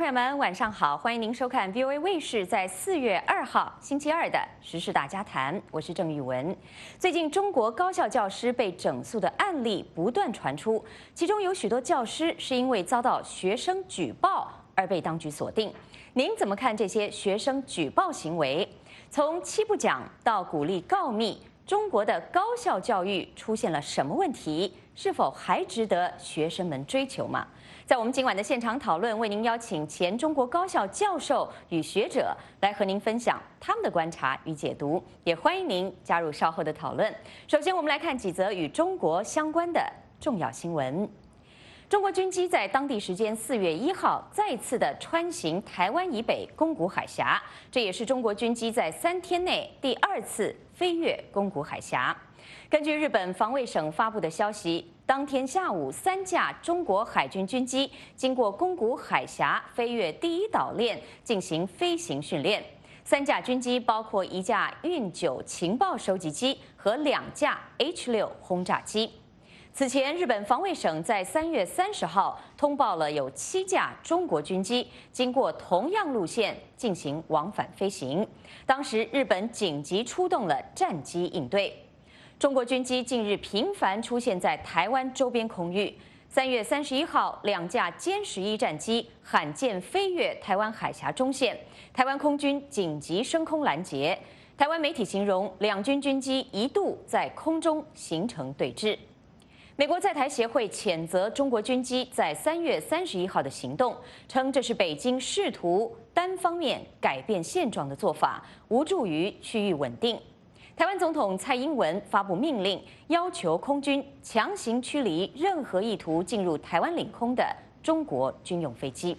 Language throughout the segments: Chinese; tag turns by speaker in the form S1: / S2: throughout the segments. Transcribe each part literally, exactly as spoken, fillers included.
S1: 朋友们，晚上好！欢迎您收看 V O A 卫视在四月二号星期二的时事大家谈，我是郑玉文。最近中国高校教师被整肃的案例不断传出，其中有许多教师是因为遭到学生举报而被当局锁定。您怎么看这些学生举报行为？从七不讲到鼓励告密，中国的高校教育出现了什么问题？是否还值得学生们追求吗？在我们今晚的现场讨论，为您邀请前中国高校教授与学者来和您分享他们的观察与解读，也欢迎您加入稍后的讨论。首先，我们来看几则与中国相关的重要新闻。中国军机在当地时间四月一号再次的穿行台湾以北宫古海峡，这也是中国军机在三天内第二次飞越宫古海峡。根据日本防卫省发布的消息，当天下午，三架中国海军军机经过宫古海峡，飞越第一岛链进行飞行训练。三架军机包括一架运九情报收集机和两架 H 六轰炸机。此前，日本防卫省在三月三十号通报了有七架中国军机经过同样路线进行往返飞行，当时日本紧急出动了战机应对。中国军机近日频繁出现在台湾周边空域。三月三十一号，两架歼十一战机罕见飞越台湾海峡中线，台湾空军紧急升空拦截。台湾媒体形容两军军机一度在空中形成对峙。美国在台协会谴责中国军机在三月三十一号的行动，称这是北京试图单方面改变现状的做法，无助于区域稳定。台湾总统蔡英文发布命令，要求空军强行驱离任何意图进入台湾领空的中国军用飞机。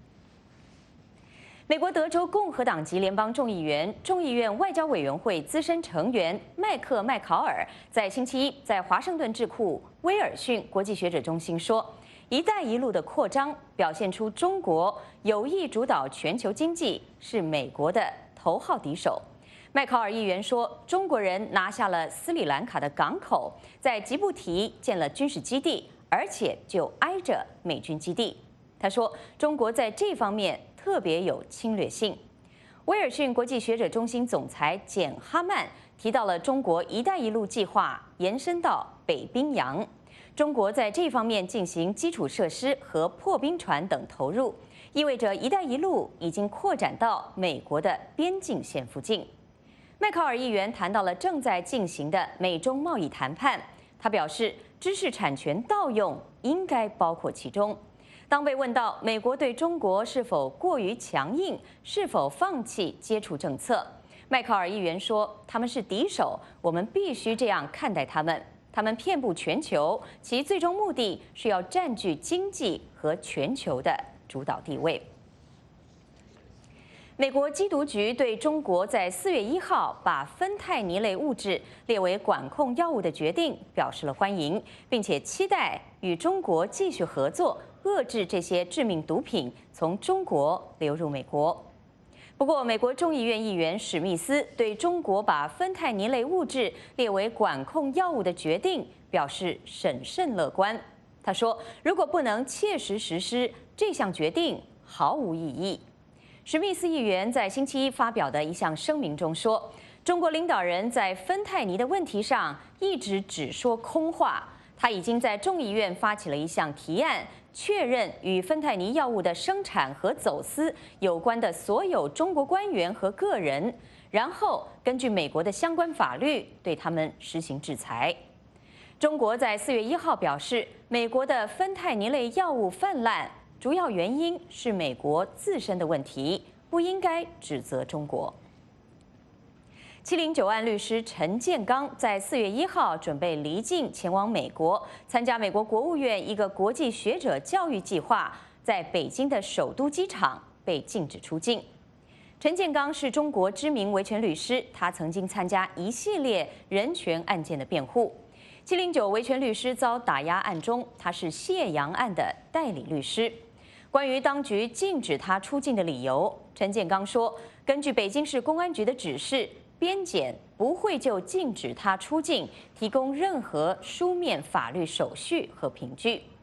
S1: 美国德州共和党籍联邦众议员、众议院外交委员会资深成员麦克·麦考尔在星期一在华盛顿智库威尔逊国际学者中心说，“一带一路”的扩张表现出中国有意主导全球经济，是美国的头号敌手。麦考尔议员说，中国人拿下了斯里兰卡的港口，在吉布提建了军事基地，而且就挨着美军基地。他说，中国在这方面特别有侵略性。威尔逊国际学者中心总裁简·哈曼提到了中国“一带一路”计划延伸到北冰洋，中国在这方面进行基础设施和破冰船等投入，意味着“一带一路”已经扩展到美国的边境线附近。麦考尔议员谈到了正在进行的美中贸易谈判，他表示，知识产权盗用应该包括其中。当被问到美国对中国是否过于强硬，是否放弃接触政策，麦考尔议员说，他们是敌手，我们必须这样看待他们。他们遍布全球，其最终目的是要占据经济和全球的主导地位。美国缉毒局对中国在四月一号把芬太尼类物质列为管控药物的决定表示了欢迎，并且期待与中国继续合作，遏制这些致命毒品从中国流入美国。不过，美国众议院议员史密斯对中国把芬太尼类物质列为管控药物的决定表示审慎乐观。他说，如果不能切实实施这项决定，毫无意义。史密斯议员在星期一发表的一项声明中说，中国领导人在芬太尼的问题上一直只说空话，他已经在众议院发起了一项提案，确认与芬太尼药物的生产和走私有关的所有中国官员和个人，然后根据美国的相关法律对他们实行制裁。中国在四月一号表示，美国的芬太尼类药物泛滥主要原因是美国自身的问题，不应该指责中国。七零九案律师陈建刚在四月一号准备离境前往美国，参加美国国务院一个国际学者教育计划，在北京的首都机场被禁止出境。陈建刚是中国知名维权律师，他曾经参加一系列人权案件的辩护。七零九维权律师遭打压案中，他是谢阳案的代理律师。关于当局禁止他出境的理由，陈建刚说，根据北京市公安局的指示，边检不会就禁止他出境提供任何书面法律手续和凭据。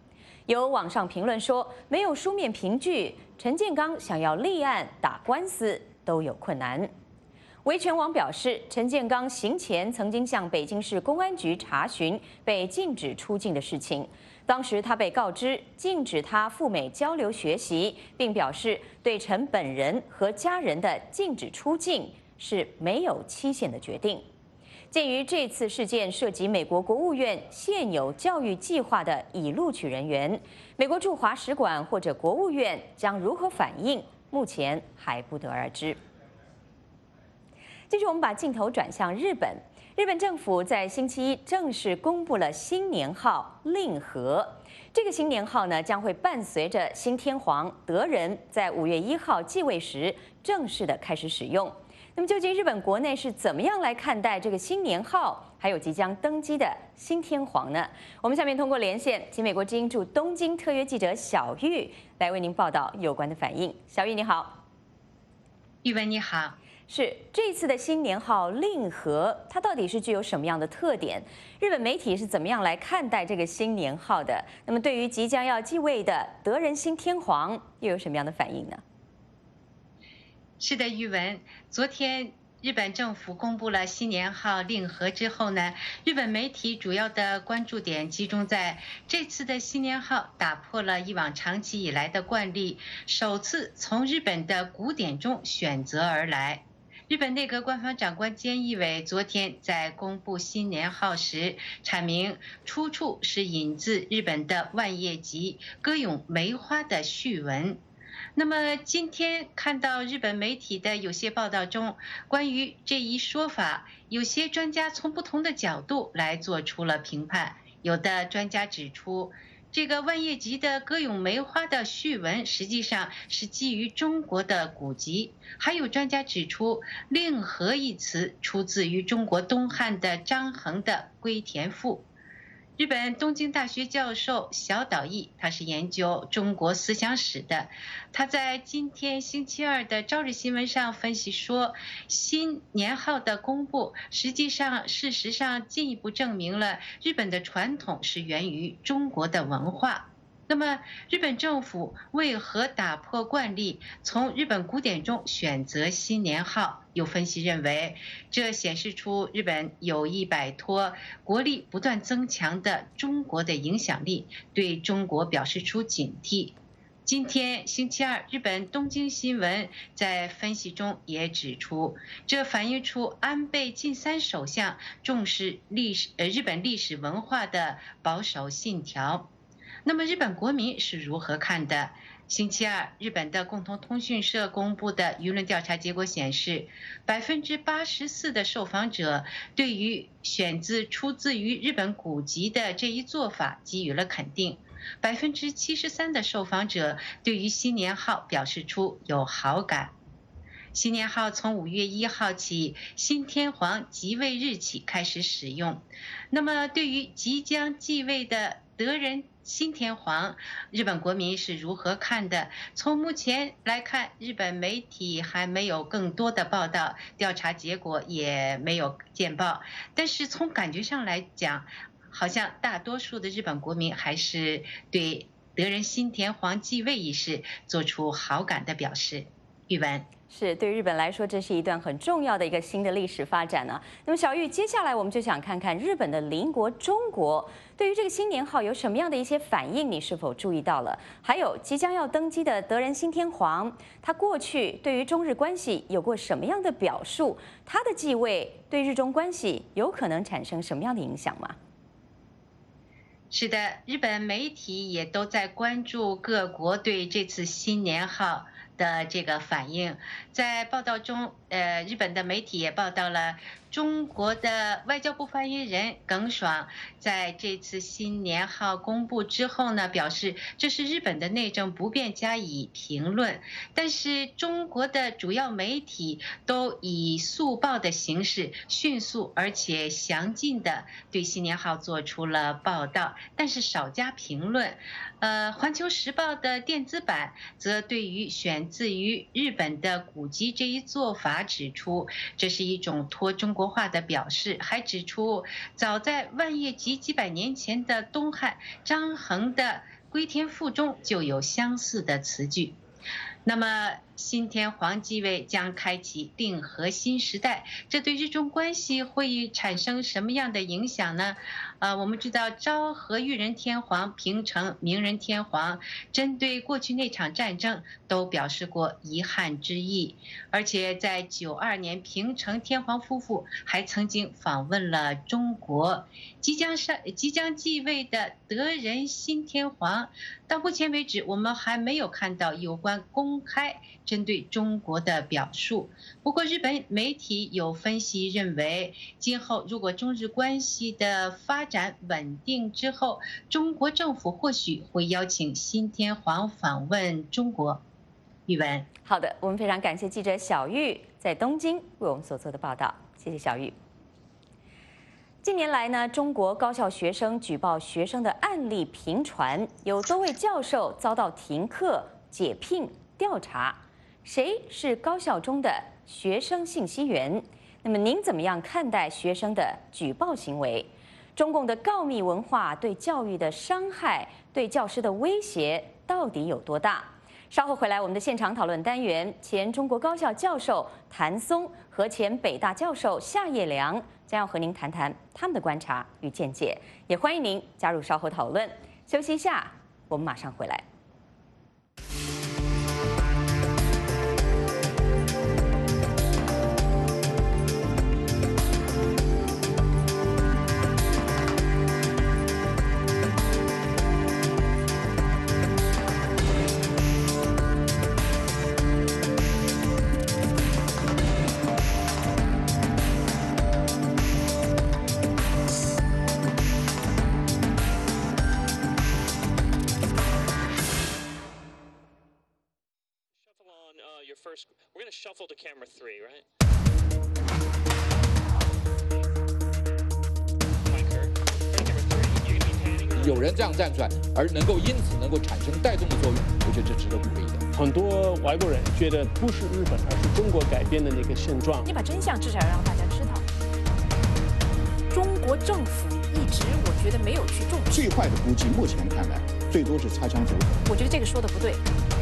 S1: 有网上评论说，没有书面凭据，陈建刚想要立案打官司都有困难。维权网表示，陈建刚行前曾经向北京市公安局查询被禁止出境的事情。当时他被告知禁止他赴美交流学习，并表示对陈本人和家人的禁止出境是没有期限的决定。鉴于这次事件涉及美国国务院现有教育计划的已录取人员，美国驻华使馆或者国务院将如何反应，目前还不得而知。接着，我们把镜头转向日本。日本政府在星期一正式公布了新年号令和。这个新年号呢，将会伴随着新天皇德仁在五月一号继位时正式的开始使用。那么，究竟日本国内是怎么样来看待这个新年号，还有即将登基的新天皇呢？我们下面通过连线，请美国之音驻东京特约记者小玉来为您报道有关的反应。小玉你好。
S2: 玉文你好。
S1: 是这次的新年号令和，它到底是具有什么样的特点？日本媒体是怎么样来看待这个新年号的？那么对于即将要继位的德仁新天皇，又有什么样的反应呢？
S2: 是的，玉文，昨天日本政府公布了新年号令和之后呢，日本媒体主要的关注点集中在这次的新年号打破了以往长期以来的惯例，首次从日本的古典中选择而来。日本内阁官方长官菅义伟昨天在公布新年号时阐明，出处是引自日本的万叶集歌咏梅花的序文。那么今天看到日本媒体的有些报道中，关于这一说法，有些专家从不同的角度来做出了评判。有的专家指出，这个万叶集的歌咏梅花的序文实际上是基于中国的古籍。还有专家指出，令和一词出自于中国东汉的张衡的《归田赋》。日本东京大学教授小岛义，他是研究中国思想史的。他在今天星期二的朝日新闻上分析说，新年号的公布，实际上事实上进一步证明了日本的传统是源于中国的文化。那么，日本政府为何打破惯例，从日本古典中选择新年号？有分析认为，这显示出日本有意摆脱国力不断增强的中国的影响力，对中国表示出警惕。今天星期二，日本东京新闻在分析中也指出，这反映出安倍晋三首相重视历史呃日本历史文化的保守信条。那么日本国民是如何看的？星期二，日本的共同通讯社公布的舆论调查结果显示，百分之八十四的受访者对于选自出自于日本古籍的这一做法给予了肯定，百分之七十三的受访者对于新年号表示出有好感。新年号从五月一号起，新天皇即位日起开始使用。那么，对于即将继位的德仁新天皇，日本国民是如何看的？从目前来看，日本媒体还没有更多的报道，调查结果也没有见报。但是从感觉上来讲，好像大多数的日本国民还是对德仁新天皇继位一事做出好感的表示。玉文。
S1: 是对日本来说，这是一段很重要的一个新的历史发展呢。那么小玉，接下来我们就想看看日本的邻国中国对于这个新年号有什么样的一些反应，你是否注意到了？还有即将要登基的德仁新天皇，他过去对于中日关系有过什么样的表述？他的继位对日中关系有可能产生什么样的影响吗？
S2: 是的，日本媒体也都在关注各国对这次新年号的这个反应。在报道中，呃，日本的媒体也报道了中国的外交部发言人耿爽在这次新年号公布之后呢，表示这是日本的内政，不便加以评论。但是中国的主要媒体都以速报的形式，迅速而且详尽的对新年号做出了报道，但是少加评论。呃，《环球时报》的电子版则对于选自于日本的古籍这一做法指出，这是一种脱中国化的表示，还指出早在万叶集几百年前的东汉张衡的《 归天赋》中就有相似的词句。那么新天皇继位将开启令和新时代，这对日中关系会产生什么样的影响呢？呃，我们知道昭和裕仁天皇、平成明仁天皇针对过去那场战争都表示过遗憾之意，而且在九二年，平成天皇夫妇还曾经访问了中国。即将上即将继位的德仁新天皇，到目前为止，我们还没有看到有关公开针对中国的表述。不过，日本媒体有分析认为，今后如果中日关系的发展稳定之后，中国政府或许会邀请新天皇访问中国。玉文，
S1: 好的，我们非常感谢记者小玉在东京为我们所做的报道，谢谢小玉。近年来呢，中国高校学生举报学生的案例频传，有多位教授遭到停课、解聘、调查。谁是高校中的学生信息源？那么您怎么样看待学生的举报行为？中共的告密文化对教育的伤害，对教师的威胁到底有多大？稍后回来，我们的现场讨论单元，前中国高校教授谭松和前北大教授夏业良将要和您谈谈他们的观察与见解，也欢迎您加入稍后讨论。休息一下，我们马上回来。
S3: First, we're going to shuffle to camera three, right? Camera three, you can be panning.
S4: 有人这样站出来，而能够因此能够产生带动的作用，我觉得这值得鼓励的。
S5: 很多外国人觉得不是日本，而是中国改变的那个现状。
S6: 你把真相至少要让大家知道。中国政府一直我觉得没有去重视。
S7: 最坏的估计，目前看来最多是擦枪走火。
S6: 我觉得这个说的不对。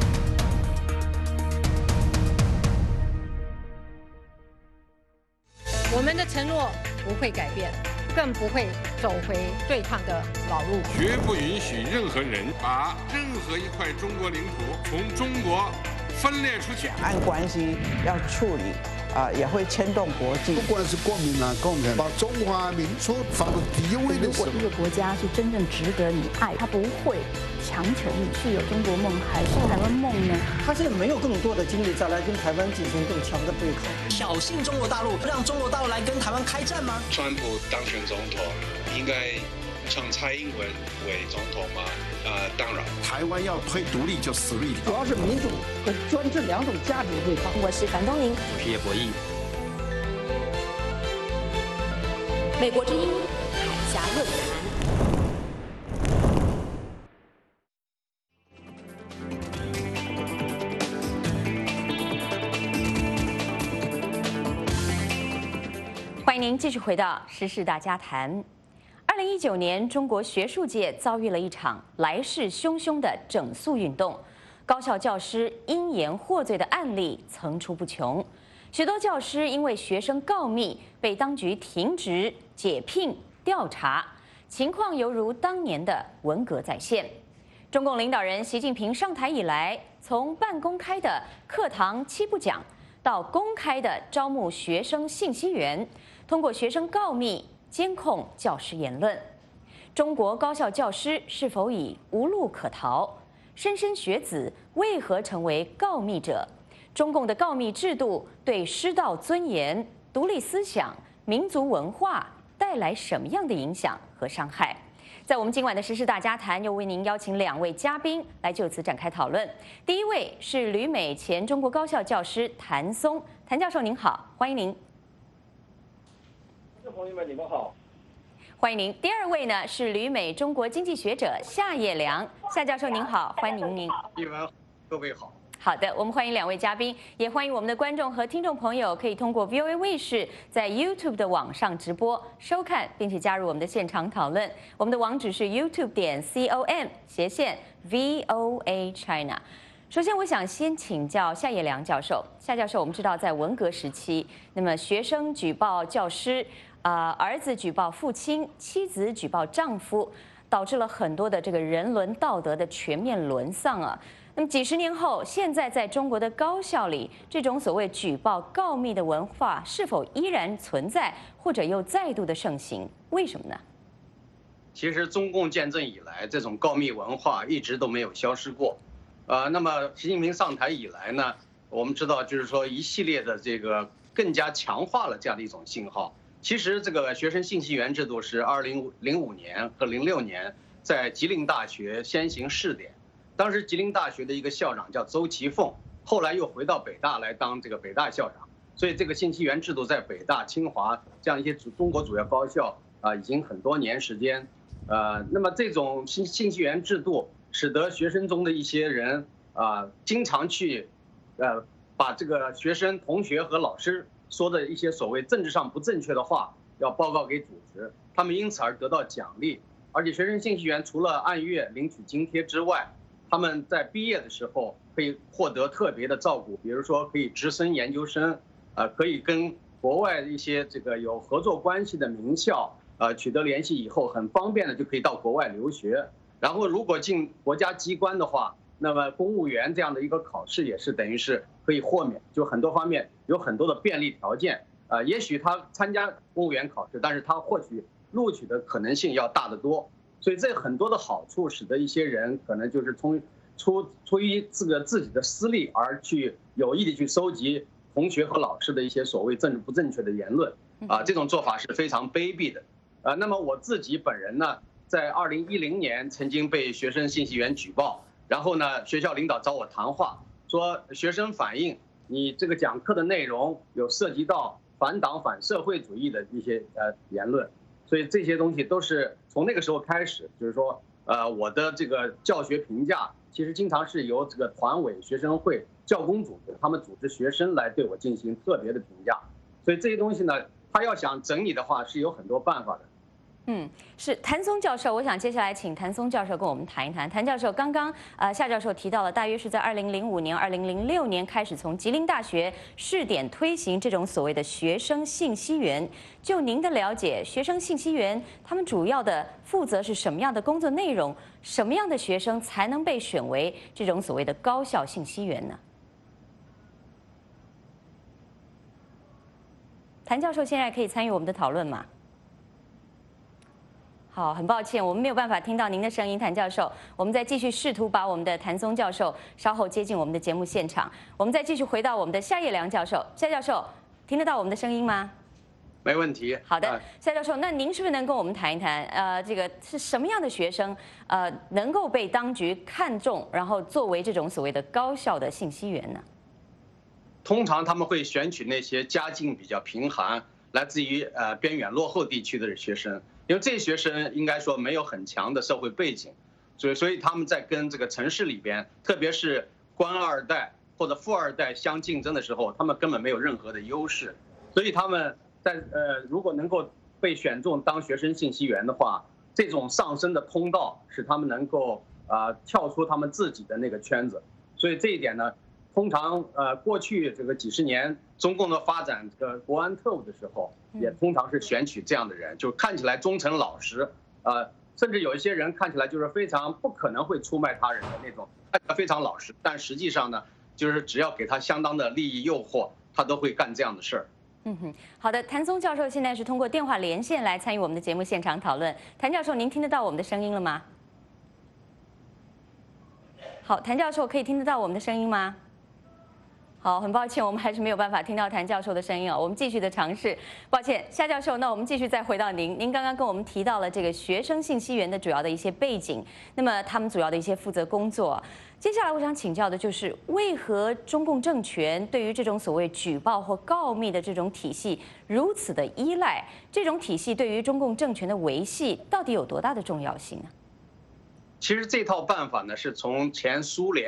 S8: 我们的承诺不会改变，更不会走回对抗的老路。
S9: 绝不允许任何人把任何一块中国领土从中国分裂出去。
S10: 两岸关系要处理啊、呃，也会牵动国际。
S11: 不管是国民党、共产党，把中华民族放到第一位的时候。
S12: 如果一个国家是真正值得你爱，他不会强求你是有中国梦还是台湾梦呢？
S13: 他现在没有更多的精力再来跟台湾进行更强的对抗。
S14: 挑衅中国大陆，让中国大陆来跟台湾开战吗？
S15: 川普当选总统，应该让蔡英文为总统吗？呃，当然。
S11: 台湾要推独立就死路一条。
S13: 主要是民主和专制两种价值对抗。
S16: 我是樊东宁，
S17: 我是叶博弈。
S16: 美国之音海峡论坛。
S1: 欢迎您继续回到《时事大家谈》。二零一九年，中国学术界遭遇了一场来势汹汹的整肃运动，高校教师因言获罪的案例层出不穷。许多教师因为学生告密，被当局停职、解聘、调查，情况犹如当年的文革再现。中共领导人习近平上台以来，从半公开的课堂七不讲，到公开的招募学生信息源，通过学生告密监控教师言论。中国高校教师是否已无路可逃？莘莘学子为何成为告密者？中共的告密制度对师道尊严、独立思想、民族文化带来什么样的影响和伤害？在我们今晚的时事大家谈，又为您邀请两位嘉宾来就此展开讨论。第一位是旅美前中国高校教师谭松，谭教授您好，欢迎您。
S18: 观众朋友们，你们好，
S1: 欢迎您。第二位呢是旅美中国经济学者夏业良，夏教授您好，欢迎您。
S18: 一文，各位好。
S1: 好的，我们欢迎两位嘉宾，也欢迎我们的观众和听众朋友可以通过 V O A 卫视在 YouTube 的网上直播收看，并且加入我们的现场讨论。我们的网址是 YouTube 点 com 斜线 V O A China。首先，我想先请教夏业良教授。夏教授，我们知道在文革时期，那么学生举报教师，呃，儿子举报父亲，妻子举报丈夫，导致了很多的这个人伦道德的全面沦丧啊。那么几十年后，现在在中国的高校里，这种所谓举报告密的文化是否依然存在，或者又再度的盛行？为什么呢？
S17: 其实中共建政以来，这种告密文化一直都没有消失过。呃，那么习近平上台以来呢，我们知道就是说一系列的这个更加强化了这样的一种信号。其实这个学生信息源制度是二零零五年和零六年在吉林大学先行试点。当时吉林大学的一个校长叫周其凤，后来又回到北大来当这个北大校长，所以这个信息源制度在北大、清华这样一些主中国主要高校啊，已经很多年时间。呃，那么这种信信息源制度，使得学生中的一些人啊，经常去，呃，把这个学生、同学和老师说的一些所谓政治上不正确的话，要报告给组织，他们因此而得到奖励。而且学生信息源除了按月领取津贴之外，他们在毕业的时候可以获得特别的照顾，比如说可以直升研究生，呃，可以跟国外一些这个有合作关系的名校，呃，取得联系以后，很方便的就可以到国外留学。然后如果进国家机关的话，那么公务员这样的一个考试也是等于是可以豁免，就很多方面有很多的便利条件。呃，也许他参加公务员考试，但是他获取录取的可能性要大得多。所以这很多的好处，使得一些人可能就是从出出于这个自己的私利而去有意的去收集同学和老师的一些所谓政治不正确的言论，啊，这种做法是非常卑鄙的。呃，那么我自己本人呢，在二零一零年曾经被学生信息源举报，然后呢，学校领导找我谈话，说学生反映你这个讲课的内容有涉及到反党反社会主义的一些呃言论。所以这些东西都是从那个时候开始，就是说，呃，我的这个教学评价其实经常是由这个团委、学生会、教工组织他们组织学生来对我进行特别的评价。所以这些东西呢，他要想整理的话，是有很多办法的。
S1: 嗯，是谭松教授，我想接下来请谭松教授跟我们谈一谈。谭教授，刚刚呃夏教授提到了，大约是在二零零五年、二零零六年开始从吉林大学试点推行这种所谓的学生信息源。就您的了解，学生信息源他们主要的负责是什么样的工作内容？什么样的学生才能被选为这种所谓的高校信息源呢？谭教授现在可以参与我们的讨论吗？好，很抱歉，我们没有办法听到您的声音，谭教授。我们再继续试图把我们的谭松教授稍后接近我们的节目现场。我们再继续回到我们的夏业良教授，夏教授听得到我们的声音吗？
S17: 没问题。
S1: 好的，夏教授，那您是不是能跟我们谈一谈，呃，这个是什么样的学生，呃，能够被当局看中，然后作为这种所谓的高校的信息源呢？
S17: 通常他们会选取那些家境比较贫寒、来自于呃边远落后地区的学生。因为这些学生应该说没有很强的社会背景，所以所以他们在跟这个城市里边，特别是官二代或者富二代相竞争的时候，他们根本没有任何的优势，所以他们在呃如果能够被选中当学生信息源的话，这种上升的通道使他们能够啊、呃、跳出他们自己的那个圈子，所以这一点呢，通常呃过去这个几十年中共的发展这个国安特务的时候，也通常是选取这样的人，就看起来忠诚老实，呃，甚至有一些人看起来就是非常不可能会出卖他人的那种，非常老实，但实际上呢，就是只要给他相当的利益诱惑，他都会干这样的事儿。
S1: 嗯哼，好的，谭松教授现在是通过电话连线来参与我们的节目现场讨论。谭教授，您听得到我们的声音了吗？好，谭教授可以听得到我们的声音吗？好，很抱歉，我们还是没有办法听到谭教授的声音哦。我们继续的尝试，抱歉，夏教授，那我们继续再回到您。您刚刚跟我们提到了这个学生信息源的主要的一些背景，那么他们主要的一些负责工作。接下来我想请教的就是，为何中共政权对于这种所谓举报或告密的这种体系如此的依赖？这种体系对于中共政权的维系到底有多大的重要性呢？
S17: 其实这套办法呢，是从前苏联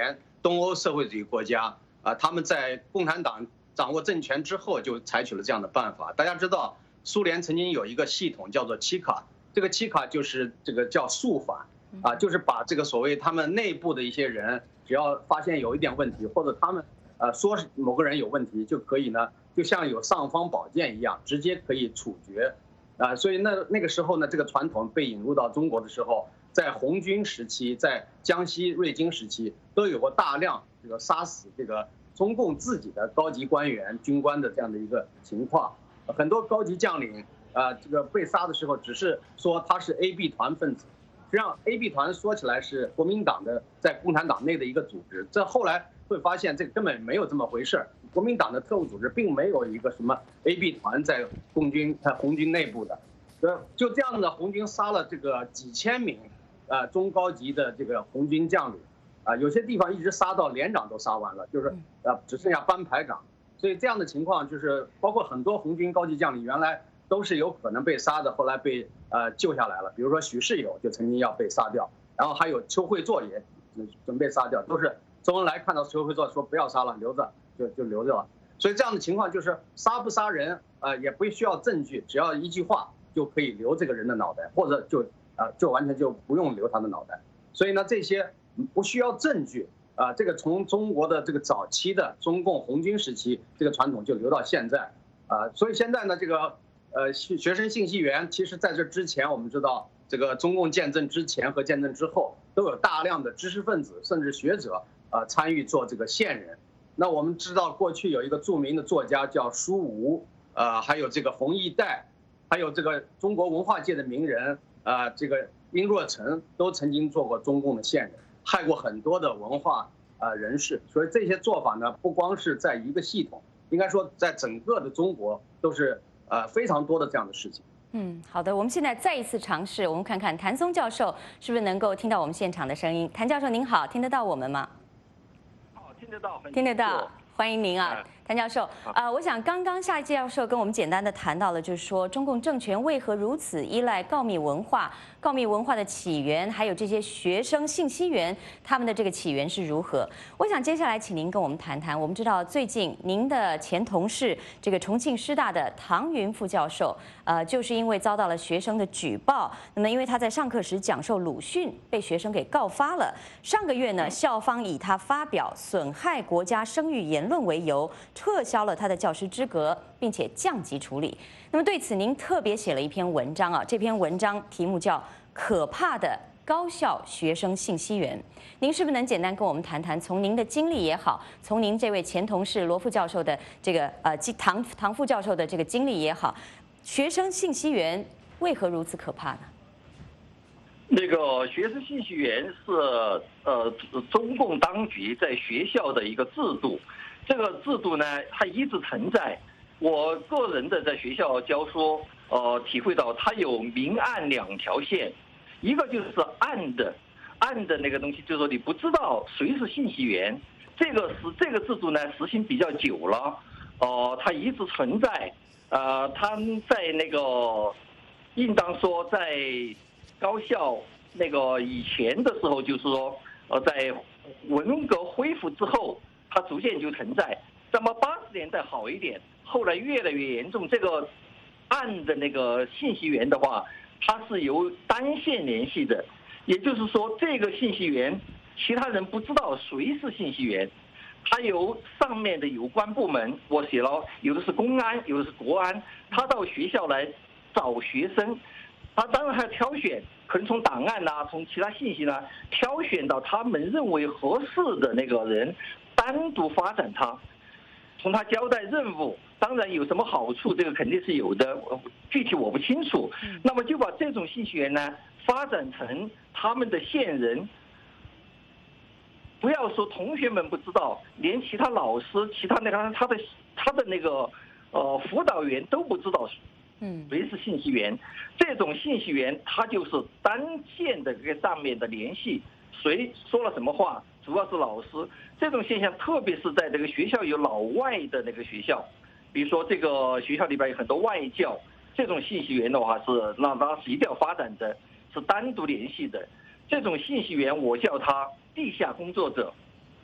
S17: 东欧社会主义国家啊，他们在共产党掌握政权之后就采取了这样的办法。大家知道，苏联曾经有一个系统叫做契卡，这个契卡就是这个叫肃反啊，就是把这个所谓他们内部的一些人，只要发现有一点问题，或者他们呃说是某个人有问题，就可以呢，就像有尚方宝剑一样，直接可以处决。啊，所以那那个时候呢，这个传统被引入到中国的时候，在红军时期，在江西瑞金时期，都有过大量这个杀死这个中共自己的高级官员、军官的这样的一个情况。很多高级将领啊，这个被杀的时候，只是说他是 A B 团分子，实际上 A B 团说起来是国民党的在共产党内的一个组织。这后来会发现，这个根本没有这么回事儿。国民党的特务组织并没有一个什么 A B 团在共军、在红军内部的，呃，就这样的红军杀了这个几千名，呃，中高级的这个红军将领，啊，有些地方一直杀到连长都杀完了，就是呃只剩下班排长，所以这样的情况就是包括很多红军高级将领原来都是有可能被杀的，后来被呃救下来了，比如说许世友就曾经要被杀掉，然后还有邱会作也准备杀掉，都是周恩来看到邱会作说不要杀了，留着。就就留着了，所以这样的情况就是杀不杀人，呃，也不需要证据，只要一句话就可以留这个人的脑袋，或者就啊、呃、就完全就不用留他的脑袋。所以呢，这些不需要证据啊、呃，这个从中国的这个早期的中共红军时期这个传统就留到现在啊、呃，所以现在呢，这个呃学生信息源，其实在这之前，我们知道这个中共建政之前和建政之后，都有大量的知识分子甚至学者啊、呃、参与做这个线人。那我们知道，过去有一个著名的作家叫舒吾，呃，还有这个冯一岱，还有这个中国文化界的名人，呃，这个殷若成都曾经做过中共的线人，害过很多的文化呃人士。所以这些做法呢，不光是在一个系统，应该说在整个的中国都是呃非常多的这样的事情。
S1: 嗯，好的，我们现在再一次尝试，我们看看谭松教授是不是能够听到我们现场的声音。谭教授您好，听得到我们吗？
S18: 听得到，
S1: 听得到，欢迎您啊，谭教授。呃，我想刚刚夏教授跟我们简单的谈到了，就是说中共政权为何如此依赖告密文化，告密文化的起源，还有这些学生信息源，他们的这个起源是如何？我想接下来请您跟我们谈谈。我们知道最近您的前同事，这个重庆师大的唐云副教授，呃，就是因为遭到了学生的举报，那么因为他在上课时讲授鲁迅，被学生给告发了。上个月呢，校方以他发表损害国家声誉言论为由，撤销了他的教师资格，并且降级处理。那么对此，您特别写了一篇文章啊，这篇文章题目叫《可怕的高校学生信息源》。您是不是能简单跟我们谈谈，从您的经历也好，从您这位前同事罗副教授的这个呃唐唐副教授的这个经历也好，学生信息源为何如此可怕呢？
S18: 那个学生信息源是呃中共当局在学校的一个制度，这个制度呢，它一直存在。我个人的在学校教书，呃，体会到它有明暗两条线，一个就是暗的，暗的那个东西，就是说你不知道谁是信息源，这个是这个制度呢实行比较久了，哦、呃，它一直存在，呃，它在那个应当说在高校那个以前的时候，就是说，呃，在文革恢复之后，它逐渐就存在。那么八十年代好一点，后来越来越严重。这个暗的那个信息源的话，它是由单线联系的，也就是说，这个信息源其他人不知道谁是信息源，它由上面的有关部门，我写了，有的是公安，有的是国安，他到学校来找学生，他当然还要挑选，可能从档案呐、啊，从其他信息呢，挑选到他们认为合适的那个人，单独发展他。从他交代任务，当然有什么好处，这个肯定是有的，具体我不清楚。那么就把这种信息源呢发展成他们的线人，不要说同学们不知道，连其他老师、其他那个他的他的那个呃辅导员都不知道，嗯，谁是信息源。这种信息源，它就是单线的跟上面的联系，谁说了什么话。主要是老师，这种现象，特别是在这个学校有老外的那个学校，比如说这个学校里边有很多外教，这种信息源的话是那当然是一定要发展的，是单独联系的。这种信息源我叫他地下工作者，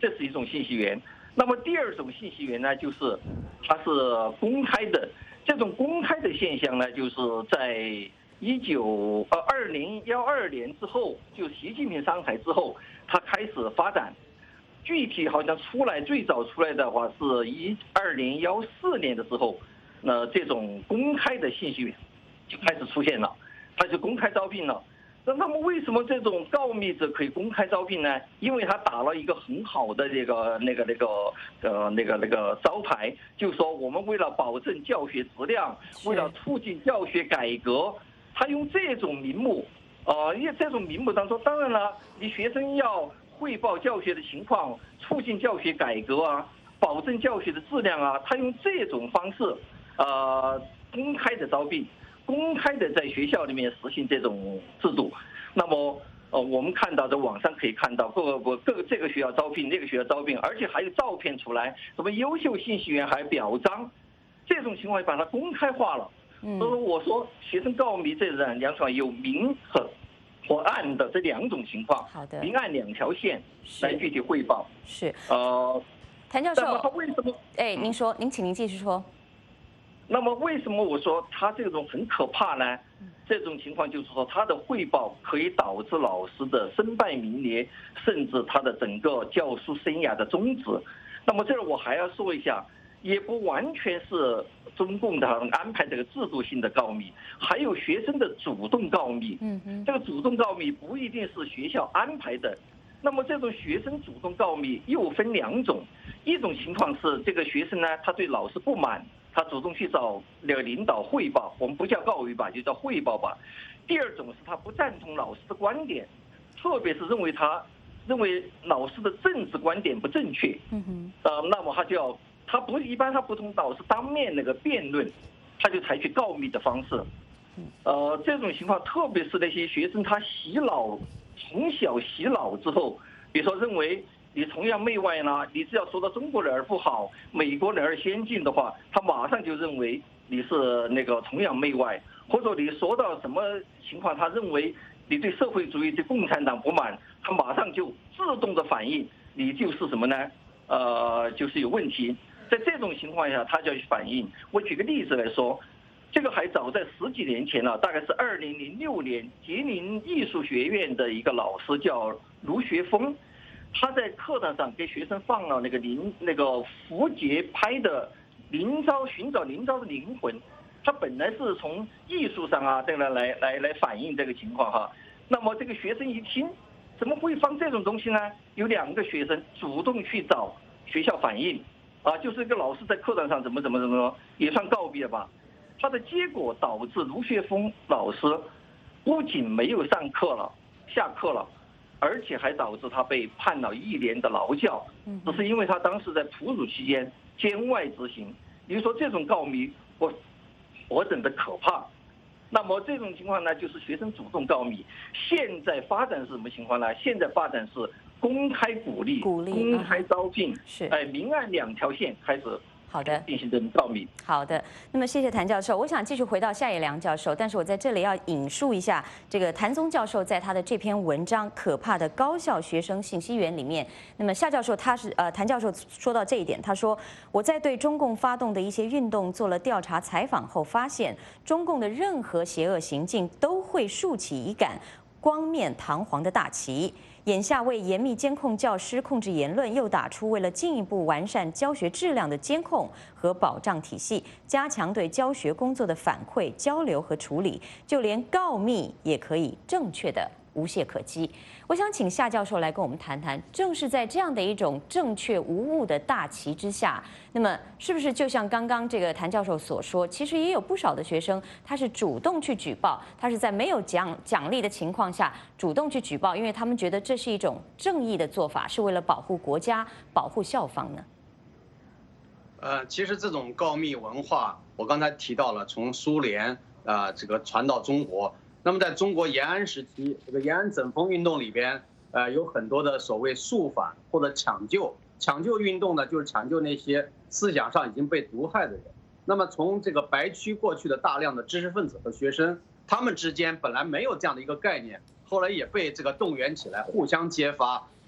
S18: 这是一种信息源。那么第二种信息源呢，就是它是公开的。这种公开的现象呢，就是在一九呃二零幺二年之后，就习近平上台之后，它开始发展。具体好像出来最早出来的话是一二零幺四年的时候，那这种公开的信息源就开始出现了，它就公开招聘了。那他们为什么这种告密者可以公开招聘呢？因为他打了一个很好的这个那个那个呃那个那个招牌，就是说我们为了保证教学质量，为了促进教学改革，他用这种名目，呃，因为这种名目当中，当然了，你学生要汇报教学的情况，促进教学改革啊，保证教学的质量啊，他用这种方式，呃，公开的招聘。公开的在学校里面实行这种制度，那么呃，我们看到在网上可以看到各个各个这个学校招聘，那个学校招聘，而且还有照片出来，什么优秀信息源还表彰，这种情况把它公开化了。所以说我说学生告密这两种有明和或暗的这两种情况，
S1: 好的，
S18: 明暗两条线来具体汇报。
S1: 是
S18: 呃，
S1: 谭教授，
S18: 那么他为什么？
S1: 哎，您说，您请您继续说。
S18: 那么为什么我说他这种很可怕呢？这种情况就是说，他的汇报可以导致老师的身败名裂，甚至他的整个教书生涯的终止。那么这儿我还要说一下，也不完全是中共的安排这个制度性的告密，还有学生的主动告密。
S1: 嗯嗯，
S18: 这个主动告密不一定是学校安排的。那么这种学生主动告密又分两种，一种情况是这个学生呢，他对老师不满，他主动去找那个领导汇报，我们不叫告密吧，就叫汇报吧。第二种是他不赞同老师的观点，特别是认为他认为老师的政治观点不正确，
S1: 嗯哼，
S18: 呃，那么他就要他不一般他不同老师当面那个辩论，他就采取告密的方式。呃，这种情况，特别是那些学生他洗脑，从小洗脑之后，比如说认为你崇洋媚外呢，你只要说到中国人儿不好，美国人儿先进的话，他马上就认为你是那个崇洋媚外，或者你说到什么情况，他认为你对社会主义、对共产党不满，他马上就自动的反应你就是什么呢？呃，就是有问题。在这种情况下，他就要去反应。我举个例子来说，这个还早在十几年前了，大概是二零零六年，吉林艺术学院的一个老师叫卢学峰。他在课堂上给学生放了那个林那个胡杰拍的林昭寻找林昭的灵魂，他本来是从艺术上啊这个来来来反映这个情况哈。那么这个学生一听，怎么会放这种东西呢？有两个学生主动去找学校反映，啊，就是一个老师在课堂上怎么怎么怎么也算告密了吧。他的结果导致卢学峰老师不仅没有上课了下课了，而且还导致他被判了一年的劳教，只是因为他当时在哺乳期间监外执行。比如说这种告密，我我整的可怕。那么这种情况呢，就是学生主动告密。现在发展是什么情况呢？现在发展是公开鼓励、
S1: 鼓励
S18: 公开招聘，
S1: 是
S18: 哎，明暗两条线开始。
S1: 好的，
S18: 进行这种告密。
S1: 好的，那么谢谢谭教授。我想继续回到夏野良教授，但是我在这里要引述一下这个谭松教授在他的这篇文章《可怕的高校学生信息源》里面。那么夏教授他是呃谭教授说到这一点，他说我在对中共发动的一些运动做了调查采访后，发现中共的任何邪恶行径都会竖起一杆光面堂皇的大旗。眼下为严密监控教师、控制言论，又打出为了进一步完善教学质量的监控和保障体系，加强对教学工作的反馈、交流和处理，就连告密也可以正确的无懈可击。我想请夏教授来跟我们谈谈，正是在这样的一种正确无误的大旗之下，那么是不是就像刚刚这个谭教授所说，其实也有不少的学生他是主动去举报，他是在没有奖奖励的情况下主动去举报，因为他们觉得这是一种正义的做法，是为了保护国家、保护校方呢？
S17: 呃，其实这种告密文化，我刚才提到了，从苏联啊、呃、这个传到中国。那么在中国延安时期，这个延安整风运动里边，呃，有很多的所谓肃反或者抢救。抢救运动呢，就是抢救那些思想上已经被毒害的人。那么从这个白区过去的大量的知识分子和学生，他们之间本来没有这样的一个概念，后来也被这个动员起来，互相揭发，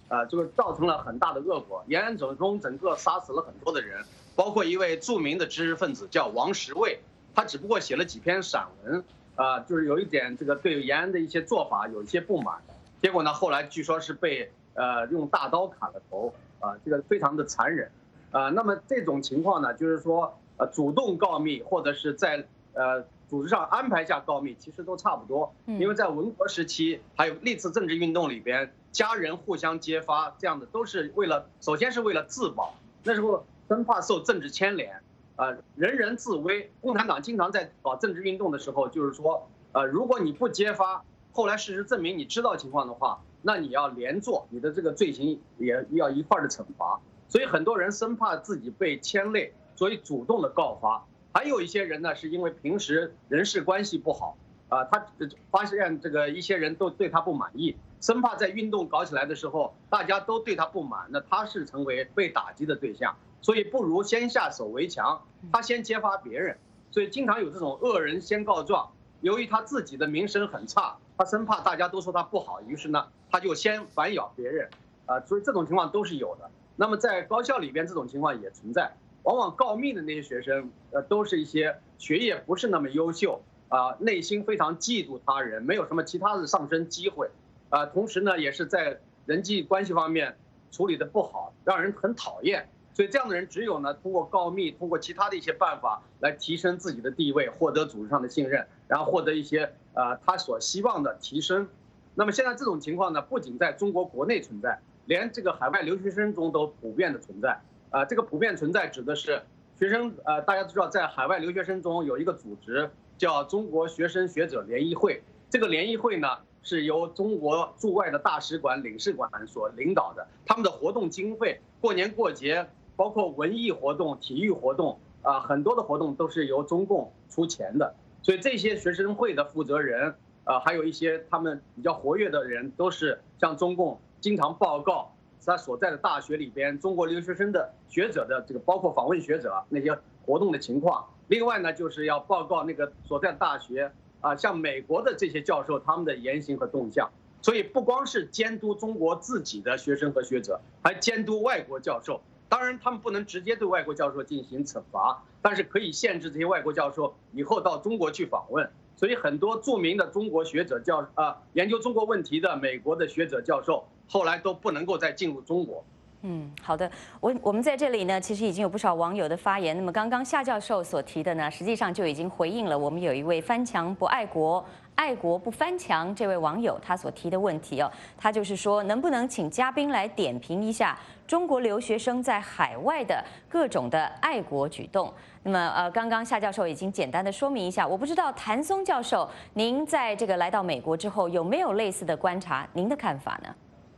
S17: 呃，这个造成了很大的恶果。延安整中整个杀死了很多的人，包括一位著名的知识分子叫王石卫，他只不过写了几篇散文，啊、呃，就是有一点这个对延安的一些做法有一些不满，结果呢，后来据说是被呃用大刀砍了头，啊、呃，这个非常的残忍，啊、呃，那么这种情况呢，就是说呃主动告密或者是在呃。组织上安排下告密，其实都差不多，因为在文革时期，还有历次政治运动里边，家人互相揭发，这样的都是为了，首先是为了自保，那时候生怕受政治牵连，呃，人人自危。共产党经常在搞政治运动的时候，就是说，呃，如果你不揭发，后来事实证明你知道情况的话，那你要连坐，你的这个罪行也要一块的惩罚。所以很多人生怕自己被牵累，所以主动的告发。还有一些人呢，是因为平时人事关系不好，啊、呃，他发现这个一些人都对他不满意，生怕在运动搞起来的时候，大家都对他不满，那他是成为被打击的对象，所以不如先下手为强，他先揭发别人，所以经常有这种恶人先告状。由于他自己的名声很差，他生怕大家都说他不好，于是呢，他就先反咬别人，啊、呃，所以这种情况都是有的。那么在高校里边，这种情况也存在。往往告密的那些学生，呃，都是一些学业不是那么优秀啊、呃，内心非常嫉妒他人，没有什么其他的上升机会，啊、呃，同时呢，也是在人际关系方面处理的不好，让人很讨厌。所以这样的人只有呢，通过告密，通过其他的一些办法来提升自己的地位，获得组织上的信任，然后获得一些呃他所希望的提升。那么现在这种情况呢，不仅在中国国内存在，连这个海外留学生中都普遍的存在。啊、呃，这个普遍存在指的是学生，呃，大家知道，在海外留学生中有一个组织叫中国学生学者联谊会。这个联谊会呢，是由中国驻外的大使馆、领事馆所领导的。他们的活动经费，过年过节，包括文艺活动、体育活动，啊、呃，很多的活动都是由中共出钱的。所以这些学生会的负责人，啊、呃，还有一些他们比较活跃的人，都是向中共经常报告他所在的大学里边中国留学生的学者的这个，包括访问学者那些活动的情况。另外呢，就是要报告那个所在大学啊，像美国的这些教授他们的言行和动向。所以不光是监督中国自己的学生和学者，还监督外国教授。当然，他们不能直接对外国教授进行惩罚，但是可以限制这些外国教授以后到中国去访问。所以很多著名的中国学者教啊，研究中国问题的美国的学者教授，后来都不能够再进入中国。
S1: 嗯，好的，我我们在这里呢，其实已经有不少网友的发言。那么刚刚夏教授所提的呢，实际上就已经回应了我们有一位翻墙不爱国、爱国不翻墙这位网友他所提的问题哦。他就是说，能不能请嘉宾来点评一下中国留学生在海外的各种的爱国举动？那么呃，刚刚夏教授已经简单的说明一下，我不知道谭松教授，您在这个来到美国之后有没有类似的观察？您的看法呢？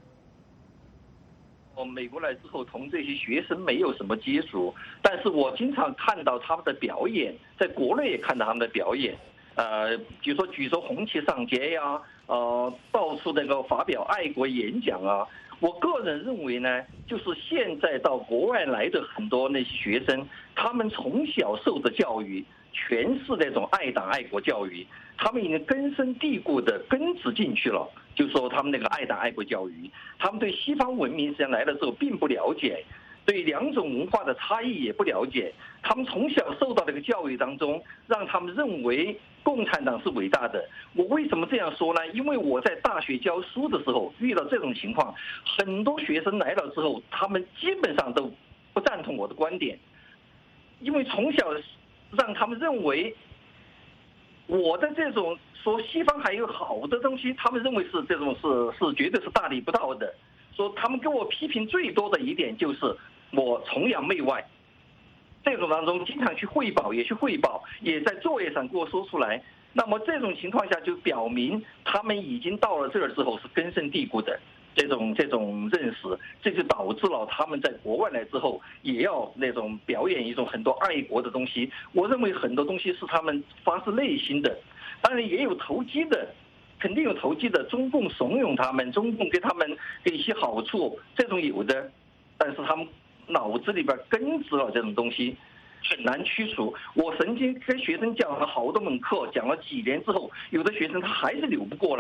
S18: 我美国来之后，同这些学生没有什么接触，但是我经常看到他们的表演，在国内也看到他们的表演，呃，比如说举着红旗上街呀，呃，到处那个发表爱国演讲啊。我个人认为呢，就是现在到国外来的很多那些学生，他们从小受的教育全是那种爱党爱国教育，他们已经根深蒂固的根植进去了。就说他们那个爱党爱国教育，他们对西方文明实际上来了之后并不了解，对两种文化的差异也不了解。他们从小受到这个教育当中，让他们认为共产党是伟大的。我为什么这样说呢？因为我在大学教书的时候遇到这种情况，很多学生来了之后，他们基本上都不赞同我的观点，因为从小让他们认为我的这种说西方还有好的东西，他们认为是这种是是绝对是大逆不道的。说他们给我批评最多的一点就是我崇洋媚外，这种当中经常去汇报，也去汇报，也在作业上给我说出来。那么这种情况下就表明他们已经到了这儿之后是根深蒂固的这种这种认识，这就导致了他们在国外来之后也要那种表演一种很多爱国的东西。我认为很多东西是他们发自内心的，当然也有投机的，肯定有投机的，中共怂恿他们，中共给他们给一些好处，这种有的，但是他们脑子里边根植了这种东西，很难驱除。我曾经跟学生讲了好多门课，讲了几年之后，有的学生他还是扭不过来。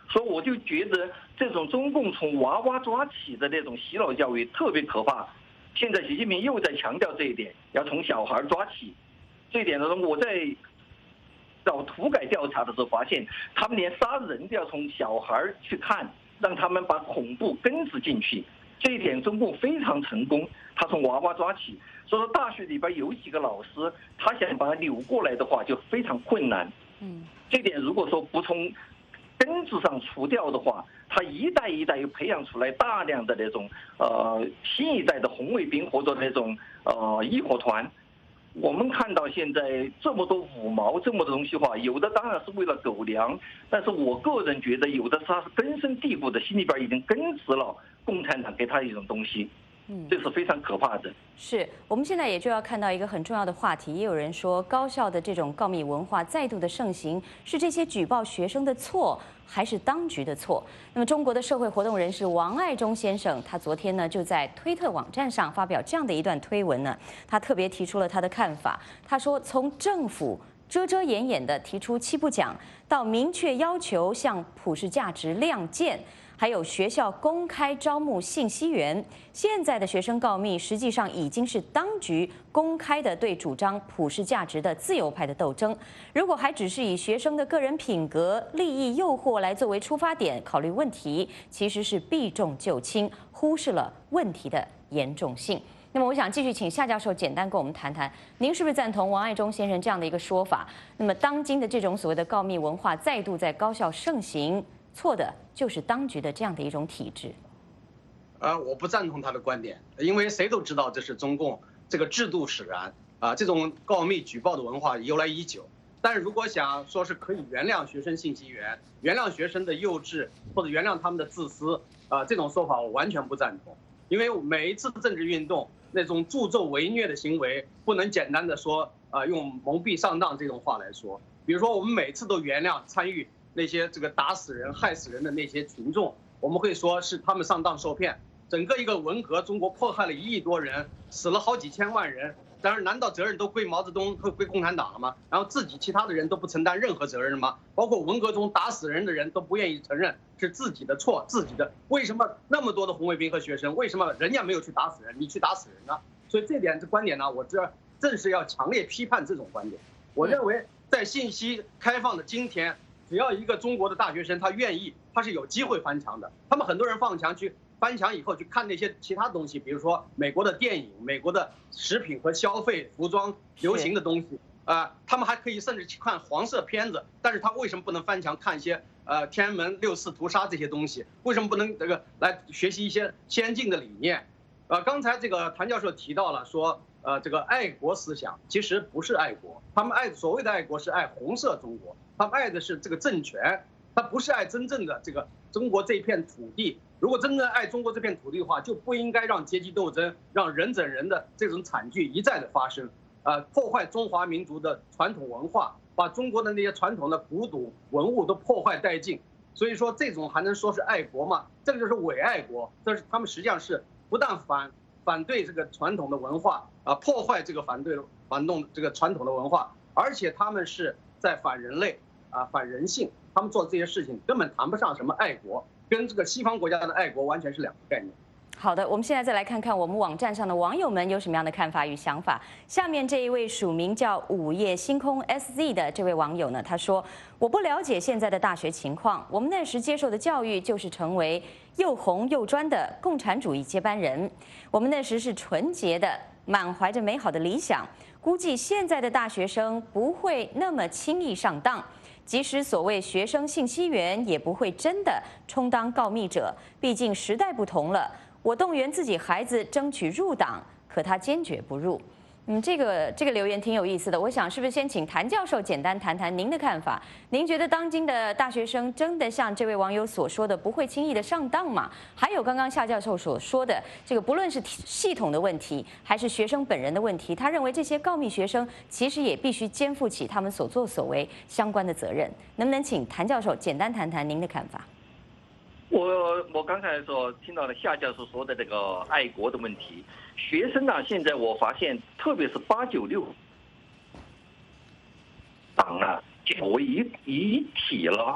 S18: 所以我就觉得这种中共从娃娃抓起的那种洗脑教育特别可怕。现在习近平又在强调这一点，要从小孩抓起。这一点呢，我在找土改调查的时候发现，他们连杀人都要从小孩去看，让他们把恐怖根植进去。这一点中共非常成功，他从娃娃抓起。所以说大学里边有几个老师，他想把它扭过来的话就非常困难。
S1: 嗯，
S18: 这点如果说不从根子上除掉的话，他一代一代又培养出来大量的那种呃新一代的红卫兵或者那种呃义火团。我们看到现在这么多五毛这么多东西话，有的当然是为了狗粮，但是我个人觉得有的是他是根深蒂固的，心里边已经根植了共产党给他一种东西。
S1: 嗯，
S18: 这是非常可怕的。
S1: 是我们现在也就要看到一个很重要的话题，也有人说高校的这种告密文化再度的盛行，是这些举报学生的错，还是当局的错？那么中国的社会活动人士王爱忠先生，他昨天呢就在推特网站上发表这样的一段推文呢，他特别提出了他的看法。他说，从政府遮遮掩掩地提出七不讲，到明确要求向普世价值亮剑，还有学校公开招募信息源，现在的学生告密实际上已经是当局公开的对主张普世价值的自由派的斗争。如果还只是以学生的个人品格、利益诱惑来作为出发点考虑问题，其实是避重就轻，忽视了问题的严重性。那么，我想继续请夏教授简单跟我们谈谈，您是不是赞同王爱忠先生这样的一个说法？那么，当今的这种所谓的告密文化再度在高校盛行，错的就是当局的这样的一种体制。
S17: 呃，我不赞同他的观点，因为谁都知道这是中共这个制度使然啊，这种告密举报的文化由来已久。但是如果想说是可以原谅学生信息源、原谅学生的幼稚或者原谅他们的自私啊，这种说法我完全不赞同。因为每一次政治运动那种助纣为虐的行为，不能简单的说啊用蒙蔽上当这种话来说。比如说，我们每次都原谅参与那些这个打死人、害死人的那些群众，我们会说是他们上当受骗。整个一个文革，中国迫害了一亿多人，死了好几千万人。但是，难道责任都归毛泽东和归共产党了吗？然后自己其他的人都不承担任何责任吗？包括文革中打死人的人都不愿意承认是自己的错，自己的。为什么那么多的红卫兵和学生，为什么人家没有去打死人，你去打死人呢？所以这点这观点呢，我这正是要强烈批判这种观点。我认为，在信息开放的今天，只要一个中国的大学生他愿意，他是有机会翻墙的。他们很多人放墙去。翻墙以后去看那些其他东西，比如说美国的电影、美国的食品和消费、服装、流行的东西啊、呃，他们还可以甚至去看黄色片子。但是他为什么不能翻墙看一些呃天安门六四屠杀这些东西？为什么不能这个来学习一些先进的理念？呃，刚才这个谭教授提到了说，呃，这个爱国思想其实不是爱国，他们爱所谓的爱国是爱红色中国，他们爱的是这个政权，他不是爱真正的这个中国这片土地。如果真正爱中国这片土地的话，就不应该让阶级斗争、让人整人的这种惨剧一再的发生，呃，破坏中华民族的传统文化，把中国的那些传统的古董文物都破坏殆尽。所以说，这种还能说是爱国吗？这个就是伪爱国，这是他们实际上是不但反反对这个传统的文化啊，破坏这个反对反动这个传统的文化，而且他们是在反人类啊，反人性。他们做这些事情根本谈不上什么爱国。跟这个西方国家的爱国完全是两个概念。
S1: 好的，我们现在再来看看我们网站上的网友们有什么样的看法与想法。下面这一位署名叫午夜星空 S Z 的这位网友呢，他说：“我不了解现在的大学情况，我们那时接受的教育就是成为又红又专的共产主义接班人。我们那时是纯洁的，满怀着美好的理想。估计现在的大学生不会那么轻易上当。”即使所谓学生信息源，也不会真的充当告密者。毕竟时代不同了。我动员自己孩子争取入党，可他坚决不入。嗯，这个这个留言挺有意思的。我想是不是先请谭教授简单谈谈您的看法？您觉得当今的大学生真的像这位网友所说的不会轻易的上当吗？还有刚刚夏教授所说的这个，不论是系统的问题，还是学生本人的问题，他认为这些告密学生其实也必须肩负起他们所作所为相关的责任。能不能请谭教授简单谈谈您的看法？
S18: 我我刚才所听到的夏教授说的这个爱国的问题，学生啊，现在我发现，特别是八九六党啊，结为一一体了。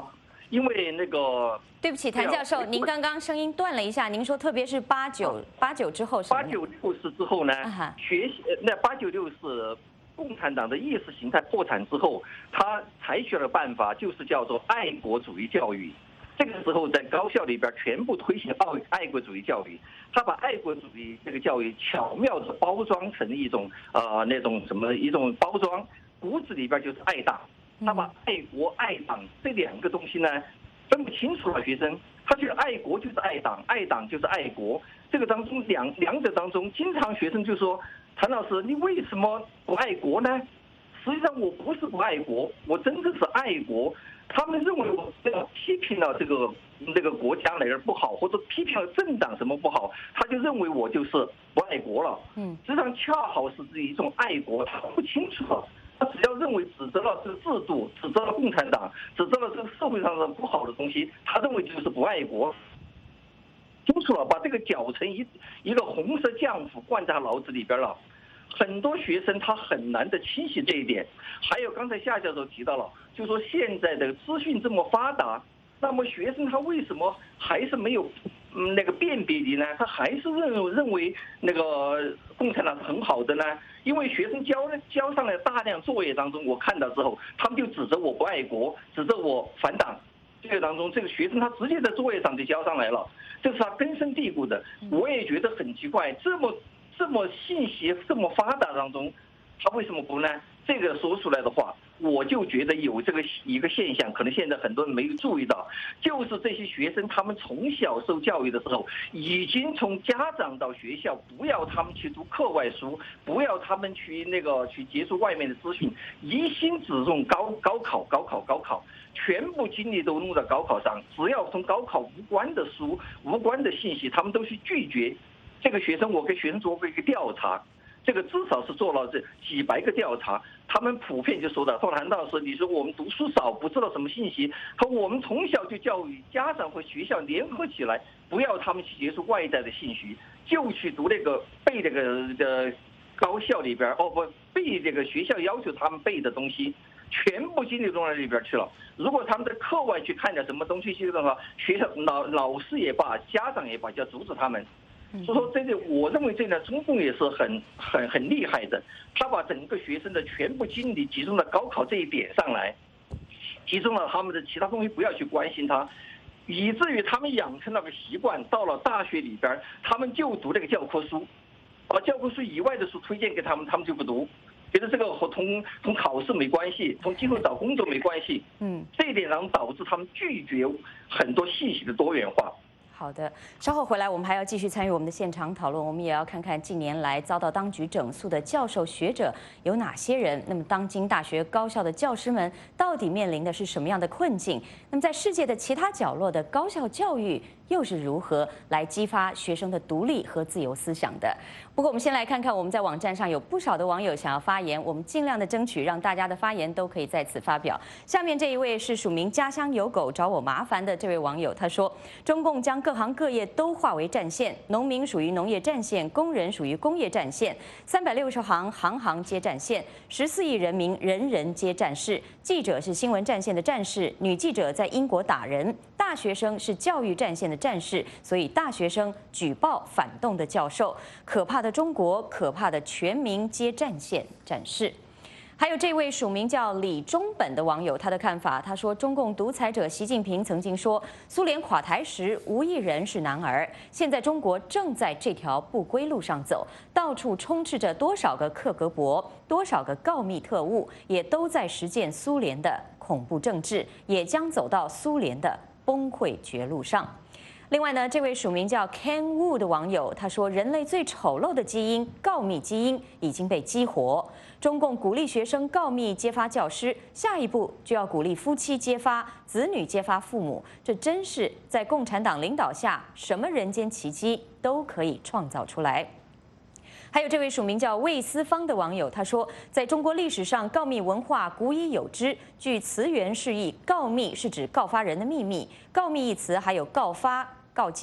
S18: 因为那个
S1: 对不起，谭教授，您刚刚声音断了一下，您说特别是八九八九之后，
S18: 八九六四之后呢，学习那八九六四。共产党的意识形态破产之后，他采取了办法，就是叫做爱国主义教育。这个时候，在高校里边全部推行爱爱国主义教育。他把爱国主义这个教育巧妙地包装成一种呃那种什么一种包装，骨子里边就是爱党。他把爱国爱党这两个东西呢分不清楚了，学生他觉得爱国就是爱党，爱党就是爱国。这个当中两两者当中，经常学生就说。谭老师，你为什么不爱国呢？实际上我不是不爱国，我真的是爱国。他们认为我这个批评了这个这个国家哪儿不好，或者批评了政党什么不好，他就认为我就是不爱国了。嗯，实际上恰好是一种爱国，他不清楚了。他只要认为指责了这个制度，指责了共产党，指责了这个社会上的不好的东西，他认为就是不爱国。清楚了，把这个搅成一一个红色浆糊灌在脑子里边了。很多学生他很难的清晰这一点。还有刚才夏教授提到了，就说现在的资讯这么发达，那么学生他为什么还是没有嗯那个辨别力呢？他还是认认为那个共产党是很好的呢？因为学生交交上来大量作业当中，我看到之后，他们就指责我不爱国，指责我反党。这个当中，这个学生他直接在作业上就交上来了，这是他根深蒂固的。我也觉得很奇怪，这么这么信息这么发达当中，他为什么不呢？这个说出来的话，我就觉得有这个一个现象，可能现在很多人没有注意到，就是这些学生他们从小受教育的时候，已经从家长到学校，不要他们去读课外书，不要他们去那个去接触外面的资讯，一心只重高高考高考高考，全部精力都弄到高考上，只要从高考无关的书、无关的信息，他们都去拒绝。这个学生，我给学生做过一个调查。这个至少是做了这几百个调查，他们普遍就说的，说谭老师，你说我们读书少，不知道什么信息，可我们从小就教育家长和学校联合起来，不要他们去接触外在的信息，就去读那个背那个的高校里边，哦不背这个学校要求他们背的东西，全部精力都在里边去了。如果他们在课外去看点什么东西去的话，学校老老师也罢，家长也罢，就要阻止他们。所以说，这个我认为这呢，中共也是很很很厉害的，他把整个学生的全部精力集中到高考这一点上来，集中了他们的其他东西不要去关心他，以至于他们养成了个习惯，到了大学里边，他们就读那个教科书，把教科书以外的书推荐给他们，他们就不读，觉得这个和同同考试没关系，从今后找工作没关系。嗯，这一点上导致他们拒绝很多信息的多元化。
S1: 好的，稍后回来我们还要继续参与我们的现场讨论，我们也要看看近年来遭到当局整肃的教授学者有哪些人。那么，当今大学高校的教师们到底面临的是什么样的困境？那么，在世界的其他角落的高校教育又是如何来激发学生的独立和自由思想的？不过，我们先来看看我们在网站上有不少的网友想要发言，我们尽量的争取让大家的发言都可以在此发表。下面这一位是署名家乡有狗找我麻烦的这位网友，他说：中共将各行各业都划为战线，农民属于农业战线，工人属于工业战线，三百六十行，行行皆战线，十四亿人民，人人皆战士。记者是新闻战线的战士，女记者在英国打人，大学生是教育战线的战士，所以大学生举报反动的教授。可怕的中国，可怕的全民皆战线战士。还有这位署名叫李中本的网友，他的看法，他说：中共独裁者习近平曾经说，苏联垮台时无一人是男儿，现在中国正在这条不归路上走，到处充斥着多少个克格勃，多少个告密特务，也都在实践苏联的恐怖政治，也将走到苏联的崩溃绝路上。另外呢，这位署名叫 Ken Wu 的网友，他说：人类最丑陋的基因——告密基因已经被激活。中共鼓励学生告密揭发教师，下一步就要鼓励夫妻揭发、子女揭发父母。这真是在共产党领导下，什么人间奇迹都可以创造出来。还有这位署名叫魏思芳的网友，他说，在中国历史上，告密文化古已有之。据词源释义，告密是指告发人的秘密。告密一词还有告发、告奸、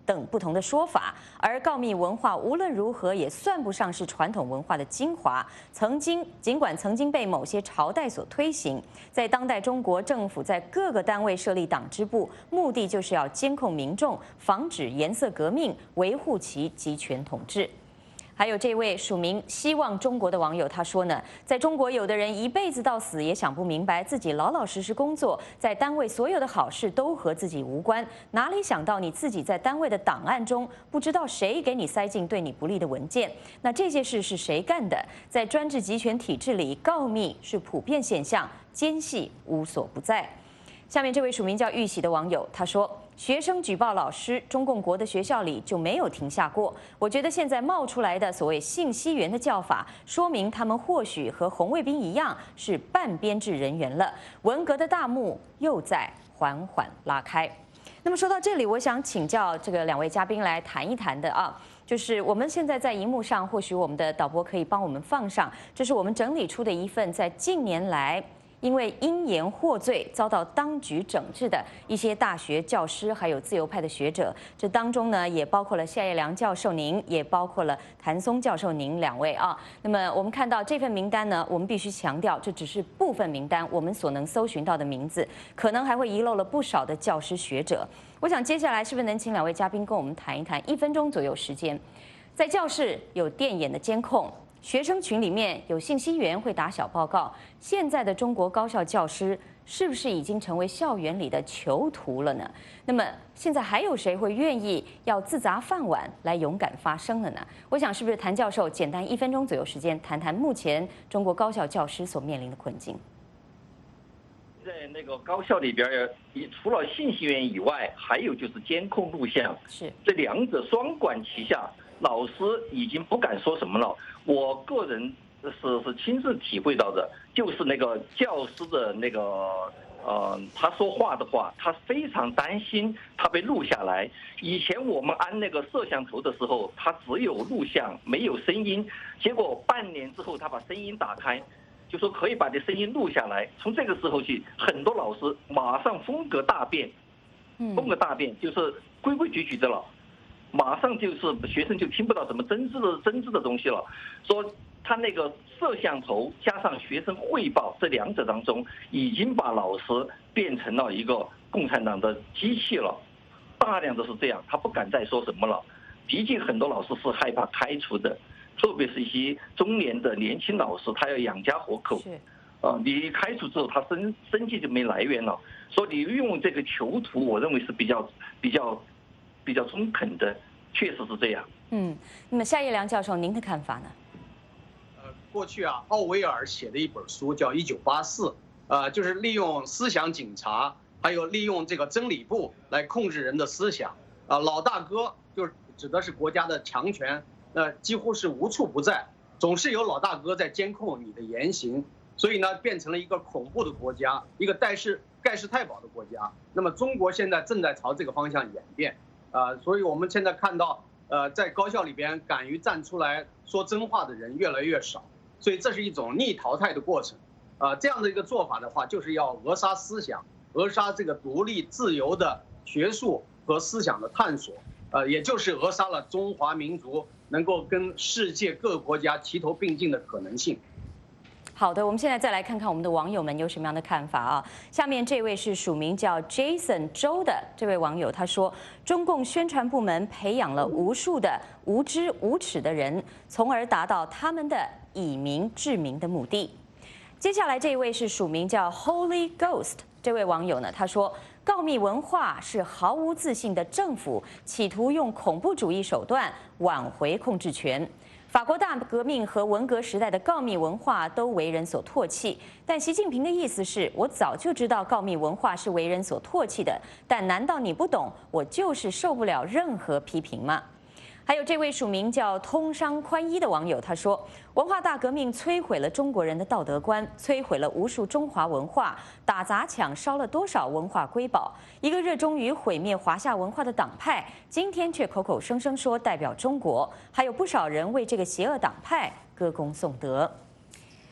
S1: 等不同的说法。而告密文化无论如何也算不上是传统文化的精华。曾经尽管曾经被某些朝代所推行，在当代中国政府在各个单位设立党支部，目的就是要监控民众，防止颜色革命，维护其集权统治。还有这位署名希望中国的网友，他说呢，在中国有的人一辈子到死也想不明白，自己老老实实工作，在单位所有的好事都和自己无关，哪里想到你自己在单位的档案中，不知道谁给你塞进对你不利的文件？那这些事是谁干的？在专制集权体制里，告密是普遍现象，奸细无所不在。下面这位署名叫玉玺的网友，他说：学生举报老师，中共国的学校里就没有停下过。我觉得现在冒出来的所谓信息员的叫法，说明他们或许和红卫兵一样是半编制人员了。文革的大幕又在缓缓拉开。那么说到这里，我想请教这个两位嘉宾来谈一谈的啊，就是我们现在在荧幕上，或许我们的导播可以帮我们放上，这是我们整理出的一份在近年来因为因言获罪遭到当局整治的一些大学教师，还有自由派的学者，这当中呢也包括了夏业良教授您，也包括了谭松教授您两位啊。那么我们看到这份名单呢，我们必须强调，这只是部分名单，我们所能搜寻到的名字，可能还会遗漏了不少的教师学者。我想接下来是不是能请两位嘉宾跟我们谈一谈，一分钟左右时间，在教室有电眼的监控。学生群里面有信息员会打小报告，现在的中国高校教师是不是已经成为校园里的囚徒了呢？那么现在还有谁会愿意要自砸饭碗来勇敢发声了呢？我想是不是谭教授简单一分钟左右时间谈谈目前中国高校教师所面临的困境？
S18: 在那个高校里边，除了信息员以外，还有就是监控录像，
S1: 是这
S18: 两者双管齐下。老师已经不敢说什么了，我个人是是亲自体会到的，就是那个教师的那个呃，他说话的话，他非常担心他被录下来。以前我们安那个摄像头的时候，他只有录像没有声音，结果半年之后他把声音打开，就说可以把这声音录下来。从这个时候起，很多老师马上风格大变，风格大变就是规规矩矩的了。马上就是学生就听不到什么真知的真知的东西了，说他那个摄像头加上学生汇报这两者当中，已经把老师变成了一个共产党的机器了，大量的是这样，他不敢再说什么了。的确，很多老师是害怕开除的，特别是一些中年的年轻老师，他要养家活口。啊，你开除之后，他生生计就没来源了。所以你用这个囚徒，我认为是比较比较。比较中肯的，确实是这样。
S1: 嗯，那么夏业良教授，您的看法呢？
S17: 呃，过去啊，奥威尔写的一本书叫《一九八四》，呃，就是利用思想警察，还有利用这个真理部来控制人的思想。啊、呃，老大哥就指的是国家的强权，那、呃、几乎是无处不在，总是有老大哥在监控你的言行，所以呢，变成了一个恐怖的国家，一个盖世盖世太保的国家。那么中国现在正在朝这个方向演变。呃，所以我们现在看到，呃，在高校里边敢于站出来说真话的人越来越少，所以这是一种逆淘汰的过程。呃，这样的一个做法的话，就是要扼杀思想，扼杀这个独立自由的学术和思想的探索，呃，也就是扼杀了中华民族能够跟世界各个国家齐头并进的可能性。
S1: 好的，我们现在再来看看我们的网友们有什么样的看法啊？下面这位是署名叫 Jason 周的这位网友，他说：中共宣传部门培养了无数的无知无耻的人，从而达到他们的以民治民的目的。接下来这一位是署名叫 Holy Ghost 这位网友呢，他说：告密文化是毫无自信的政府企图用恐怖主义手段挽回控制权。法国大革命和文革时代的告密文化都为人所唾弃，但习近平的意思是，我早就知道告密文化是为人所唾弃的，但难道你不懂？我就是受不了任何批评吗？还有这位署名叫通商宽衣的网友，他说：文化大革命摧毁了中国人的道德观，摧毁了无数中华文化，打砸抢烧了多少文化瑰宝。一个热衷于毁灭华夏文化的党派，今天却口口声声说代表中国，还有不少人为这个邪恶党派歌功颂德。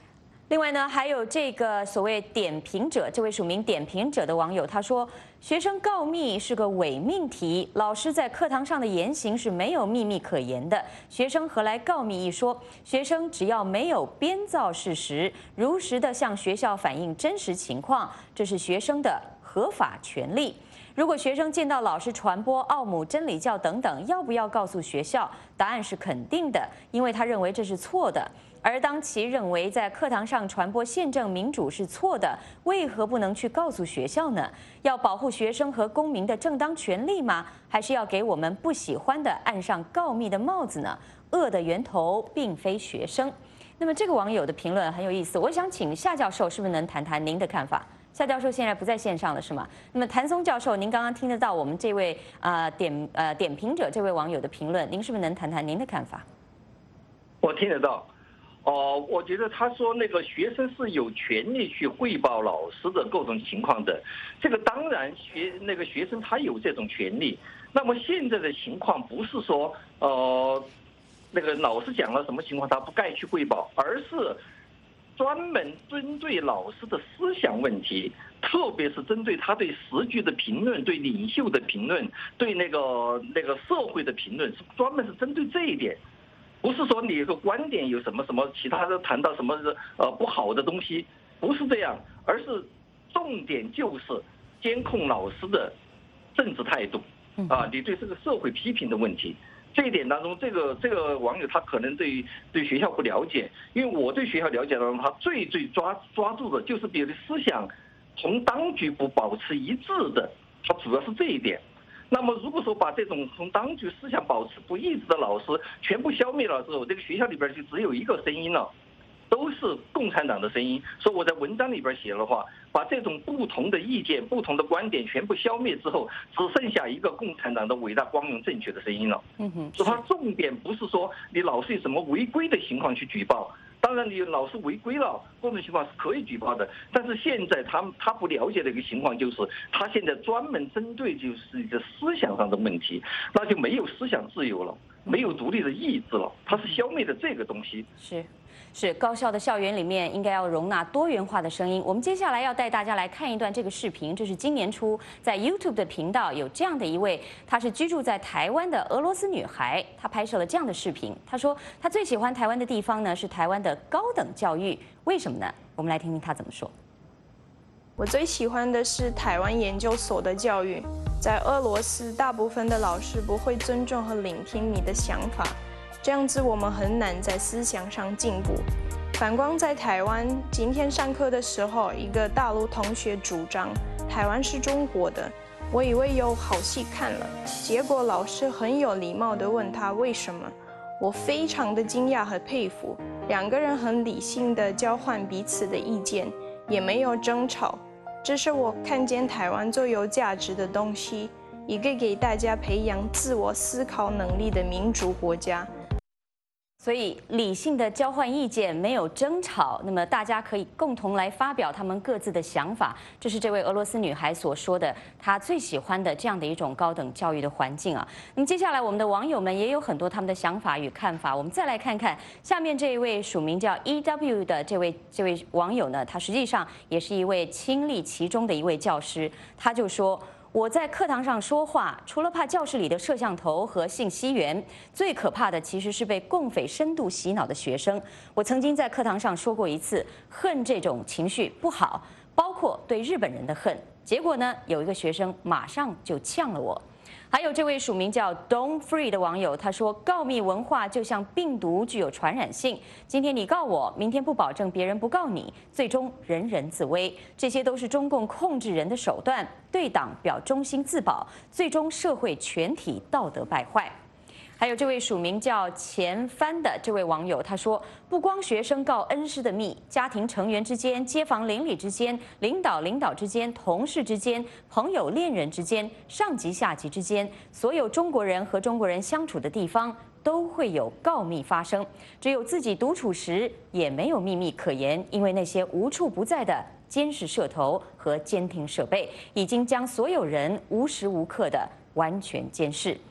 S1: 另外呢，还有这个所谓点评者，这位署名点评者的网友他说，学生告密是个伪命题，老师在课堂上的言行是没有秘密可言的，学生何来告密一说？学生只要没有编造事实，如实的向学校反映真实情况，这是学生的合法权利。如果学生见到老师传播奥姆真理教等等，要不要告诉学校？答案是肯定的，因为他认为这是错的。而当其认为在课堂上传播宪政民主是错的，为何不能去告诉学校呢？要保护学生和公民的正当权利吗？还是要给我们不喜欢的按上告密的帽子呢？恶的源头并非学生。那么这个网友的评论很有意思，我想请夏教授是不是能谈谈您的看法？夏教授现在不在线上了，是吗？那么谭松教授，您刚刚听得到我们这位呃点呃点评者这位网友的评论，您是不是能谈谈您的看法？
S18: 我听得到。哦，我觉得他说那个学生是有权利去汇报老师的各种情况的，这个当然学那个学生他有这种权利。那么现在的情况不是说呃那个老师讲了什么情况他不该去汇报，而是专门针对老师的思想问题，特别是针对他对时局的评论、对领袖的评论、对那个那个社会的评论，是专门是针对这一点。不是说你有个观点有什么什么其他的谈到什么呃不好的东西，不是这样，而是重点就是监控老师的政治态度啊，你对这个社会批评的问题。这一点当中，这个这个网友他可能对对学校不了解，因为我对学校了解当中，他最最抓抓住的就是比如思想同当局不保持一致的，他主要是这一点。那么如果说把这种从当局思想保持不一致的老师全部消灭了之后，这个学校里边就只有一个声音了，都是共产党的声音。所以我在文章里边写的话，把这种不同的意见、不同的观点全部消灭之后，只剩下一个共产党的伟大、光荣、正确的声音了。
S1: 嗯哼，
S18: 所以它重点不是说你老是有什么违规的情况去举报。当然，你老是违规了，各种情况是可以举报的。但是现在他他不了解的一个情况就是，他现在专门针对就是一个思想上的问题，那就没有思想自由了，没有独立的意志了，他是消灭的这个东西。
S1: 是。是高校的校园里面应该要容纳多元化的声音。我们接下来要带大家来看一段这个视频，这是今年初在 YouTube 的频道有这样的一位，她是居住在台湾的俄罗斯女孩，她拍摄了这样的视频。她说她最喜欢台湾的地方呢是台湾的高等教育，为什么呢？我们来听听她怎么说。
S19: 我最喜欢的是台湾研究所的教育，在俄罗斯大部分的老师不会尊重和聆听你的想法。这样子我们很难在思想上进步。反观在台湾，今天上课的时候，一个大陆同学主张台湾是中国的，我以为有好戏看了，结果老师很有礼貌地问他为什么，我非常的惊讶和佩服，两个人很理性地交换彼此的意见，也没有争吵，这是我看见台湾最有价值的东西，一个给大家培养自我思考能力的民主国家。
S1: 所以理性的交换意见，没有争吵，那么大家可以共同来发表他们各自的想法。这是这位俄罗斯女孩所说的，她最喜欢的这样的一种高等教育的环境啊。那么接下来我们的网友们也有很多他们的想法与看法，我们再来看看下面这一位署名叫 E W 的这位这位网友呢，他实际上也是一位亲历其中的一位教师，他就说。我在课堂上说话，除了怕教室里的摄像头和信息源，最可怕的其实是被共匪深度洗脑的学生。我曾经在课堂上说过一次，恨这种情绪不好，包括对日本人的恨。结果呢，有一个学生马上就呛了我。还有这位署名叫 Don't Free 的网友，他说告密文化就像病毒，具有传染性。今天你告我，明天不保证别人不告你，最终人人自危。这些都是中共控制人的手段，对党表忠心自保，最终社会全体道德败坏。还有这位署名叫钱帆的这位网友，他说，不光学生告恩师的密，家庭成员之间、街坊邻里之间、领导领导之间、同事之间、朋友恋人之间、上级下级之间，所有中国人和中国人相处的地方都会有告密发生。只有自己独处时，也没有秘密可言，因为那些无处不在的监视摄头和监听设备，已经将所有人无时无刻的完全监视。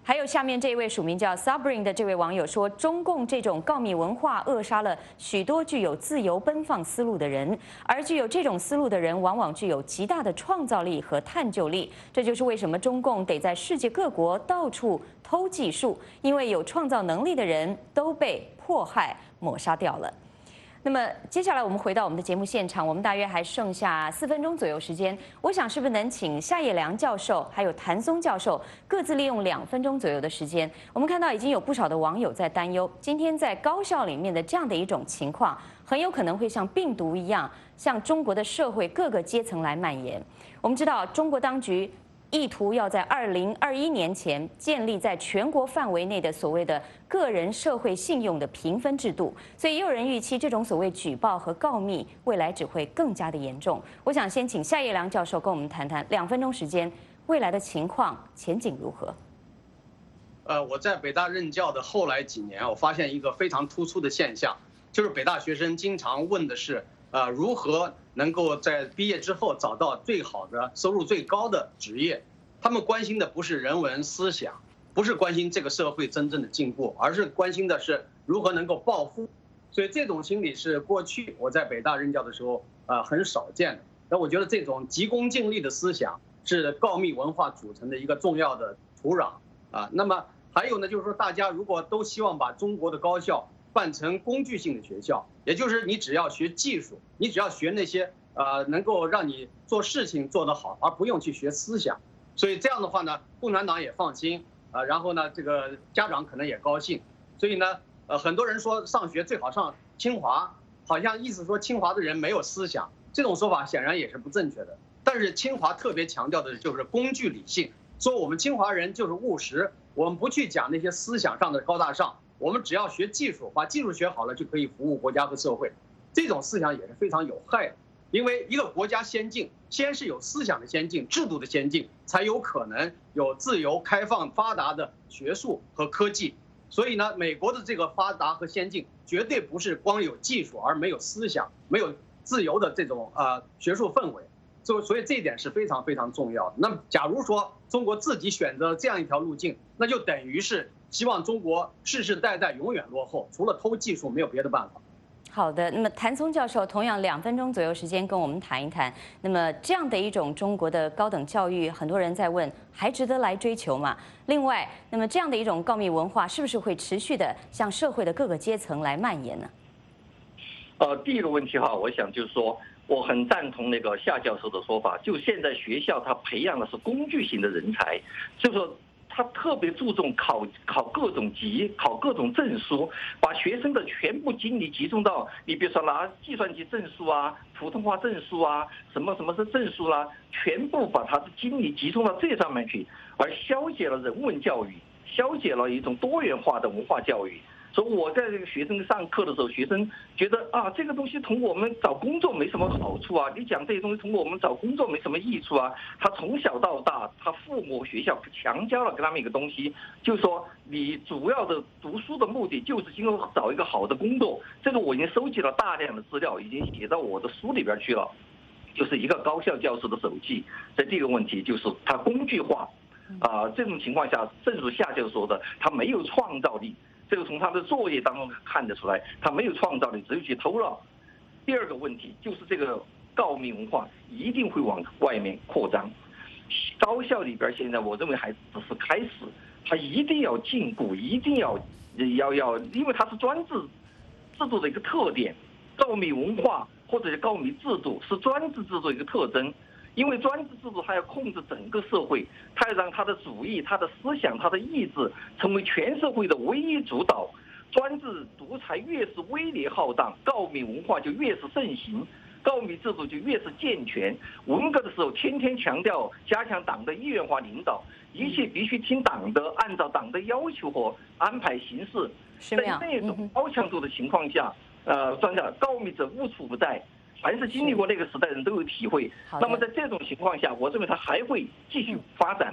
S1: 还有下面这一位署名叫 Sabrin 的这位网友说，中共这种告密文化扼杀了许多具有自由奔放思路的人，而具有这种思路的人往往具有极大的创造力和探究力。这就是为什么中共得在世界各国到处偷技术，因为有创造能力的人都被迫害抹杀掉了。那么接下来我们回到我们的节目现场，我们大约还剩下四分钟左右时间，我想是不是能请夏业良教授还有谭松教授各自利用两分钟左右的时间？我们看到已经有不少的网友在担忧，今天在高校里面的这样的一种情况，很有可能会像病毒一样，向中国的社会各个阶层来蔓延。我们知道中国当局意图要在二零二一年前建立在全国范围内的所谓的个人社会信用的评分制度，所以也有人预期这种所谓举报和告密未来只会更加的严重。我想先请夏业良教授跟我们谈谈，两分钟时间，未来的情况前景如何？
S17: 呃，我在北大任教的后来几年，我发现一个非常突出的现象，就是北大学生经常问的是，呃，如何能够在毕业之后找到最好的、收入最高的职业？他们关心的不是人文思想，不是关心这个社会真正的进步，而是关心的是如何能够暴富。所以这种心理是过去我在北大任教的时候，呃，很少见的。那我觉得这种急功近利的思想是告密文化组成的一个重要的土壤啊。那么还有呢，就是说大家如果都希望把中国的高校办成工具性的学校，也就是你只要学技术，你只要学那些呃能够让你做事情做得好，而不用去学思想。所以这样的话呢，共产党也放心啊，然后呢，这个家长可能也高兴。所以呢，呃，很多人说上学最好上清华，好像意思说清华的人没有思想，这种说法显然也是不正确的。但是清华特别强调的就是工具理性，说我们清华人就是务实，我们不去讲那些思想上的高大上，我们只要学技术，把技术学好了就可以服务国家和社会。这种思想也是非常有害的。因为一个国家先进，先是有思想的先进、制度的先进，才有可能有自由、开放、发达的学术和科技。所以呢，美国的这个发达和先进，绝对不是光有技术而没有思想、没有自由的这种呃学术氛围。所所以这一点是非常非常重要的。那么，假如说中国自己选择这样一条路径，那就等于是希望中国世世代代永远落后，除了偷技术没有别的办法。
S1: 好的，那么谭松教授同样两分钟左右时间跟我们谈一谈。那么这样的一种中国的高等教育，很多人在问，还值得来追求吗？另外，那么这样的一种告密文化，是不是会持续的向社会的各个阶层来蔓延呢？
S18: 呃，第一个问题哈，我想就是说，我很赞同那个夏教授的说法，就现在学校他培养的是工具型的人才，就是说。他特别注重考考各种级，考各种证书，把学生的全部精力集中到你比如说拿计算机证书啊、普通话证书啊、什么什么是证书啦、啊，全部把他的精力集中到这上面去，而消解了人文教育，消解了一种多元化的文化教育。所以我在这个学生上课的时候，学生觉得啊，这个东西从我们找工作没什么好处啊，你讲这些东西从我们找工作没什么益处啊。他从小到大，他父母学校强加了给他们一个东西，就是说你主要的读书的目的就是今后找一个好的工作。这个我已经收集了大量的资料，已经写到我的书里边去了。就是一个高校教授的手记，在这个问题就是他工具化，啊、呃，这种情况下，正如夏教授说的，他没有创造力。这个从他的作业当中看得出来，他没有创造力，只有去偷了。第二个问题就是这个告密文化一定会往外面扩张。高校里边现在我认为还只是开始，他一定要禁锢，一定要要要，因为它是专制制度的一个特点，告密文化或者是告密制度是专制制度的一个特征。因为专制制度它要控制整个社会，它要让它的主义、它的思想、它的意志成为全社会的唯一主导。专制独裁越是威烈浩荡，告密文化就越是盛行，告密制度就越是健全。文革的时候天天强调加强党的意愿化领导，一切必须听党的，按照党的要求和安排行事。在那种高强度的情况下，呃，专家告密者无处不在。凡是经历过那个时代的人都有体会。那么在这种情况下，我认为它还会继续发展。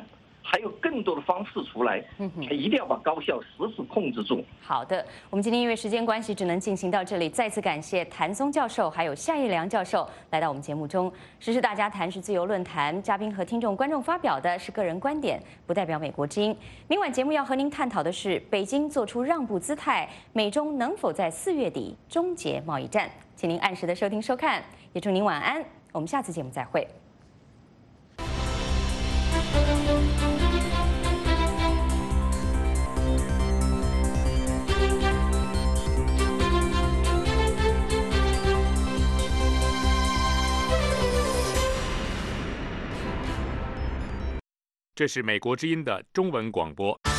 S18: 还有更多的方式出来，一定要把高校实时控制住。
S1: 好的，我们今天因为时间关系只能进行到这里，再次感谢谭松教授还有夏义良教授来到我们节目中。时事大家谈是自由论坛，嘉宾和听众观众发表的是个人观点，不代表美国之音。明晚节目要和您探讨的是北京做出让步姿态，美中能否在四月底终结贸易战？请您按时的收听收看，也祝您晚安。我们下次节目再会。
S20: 这是美国之音的中文广播。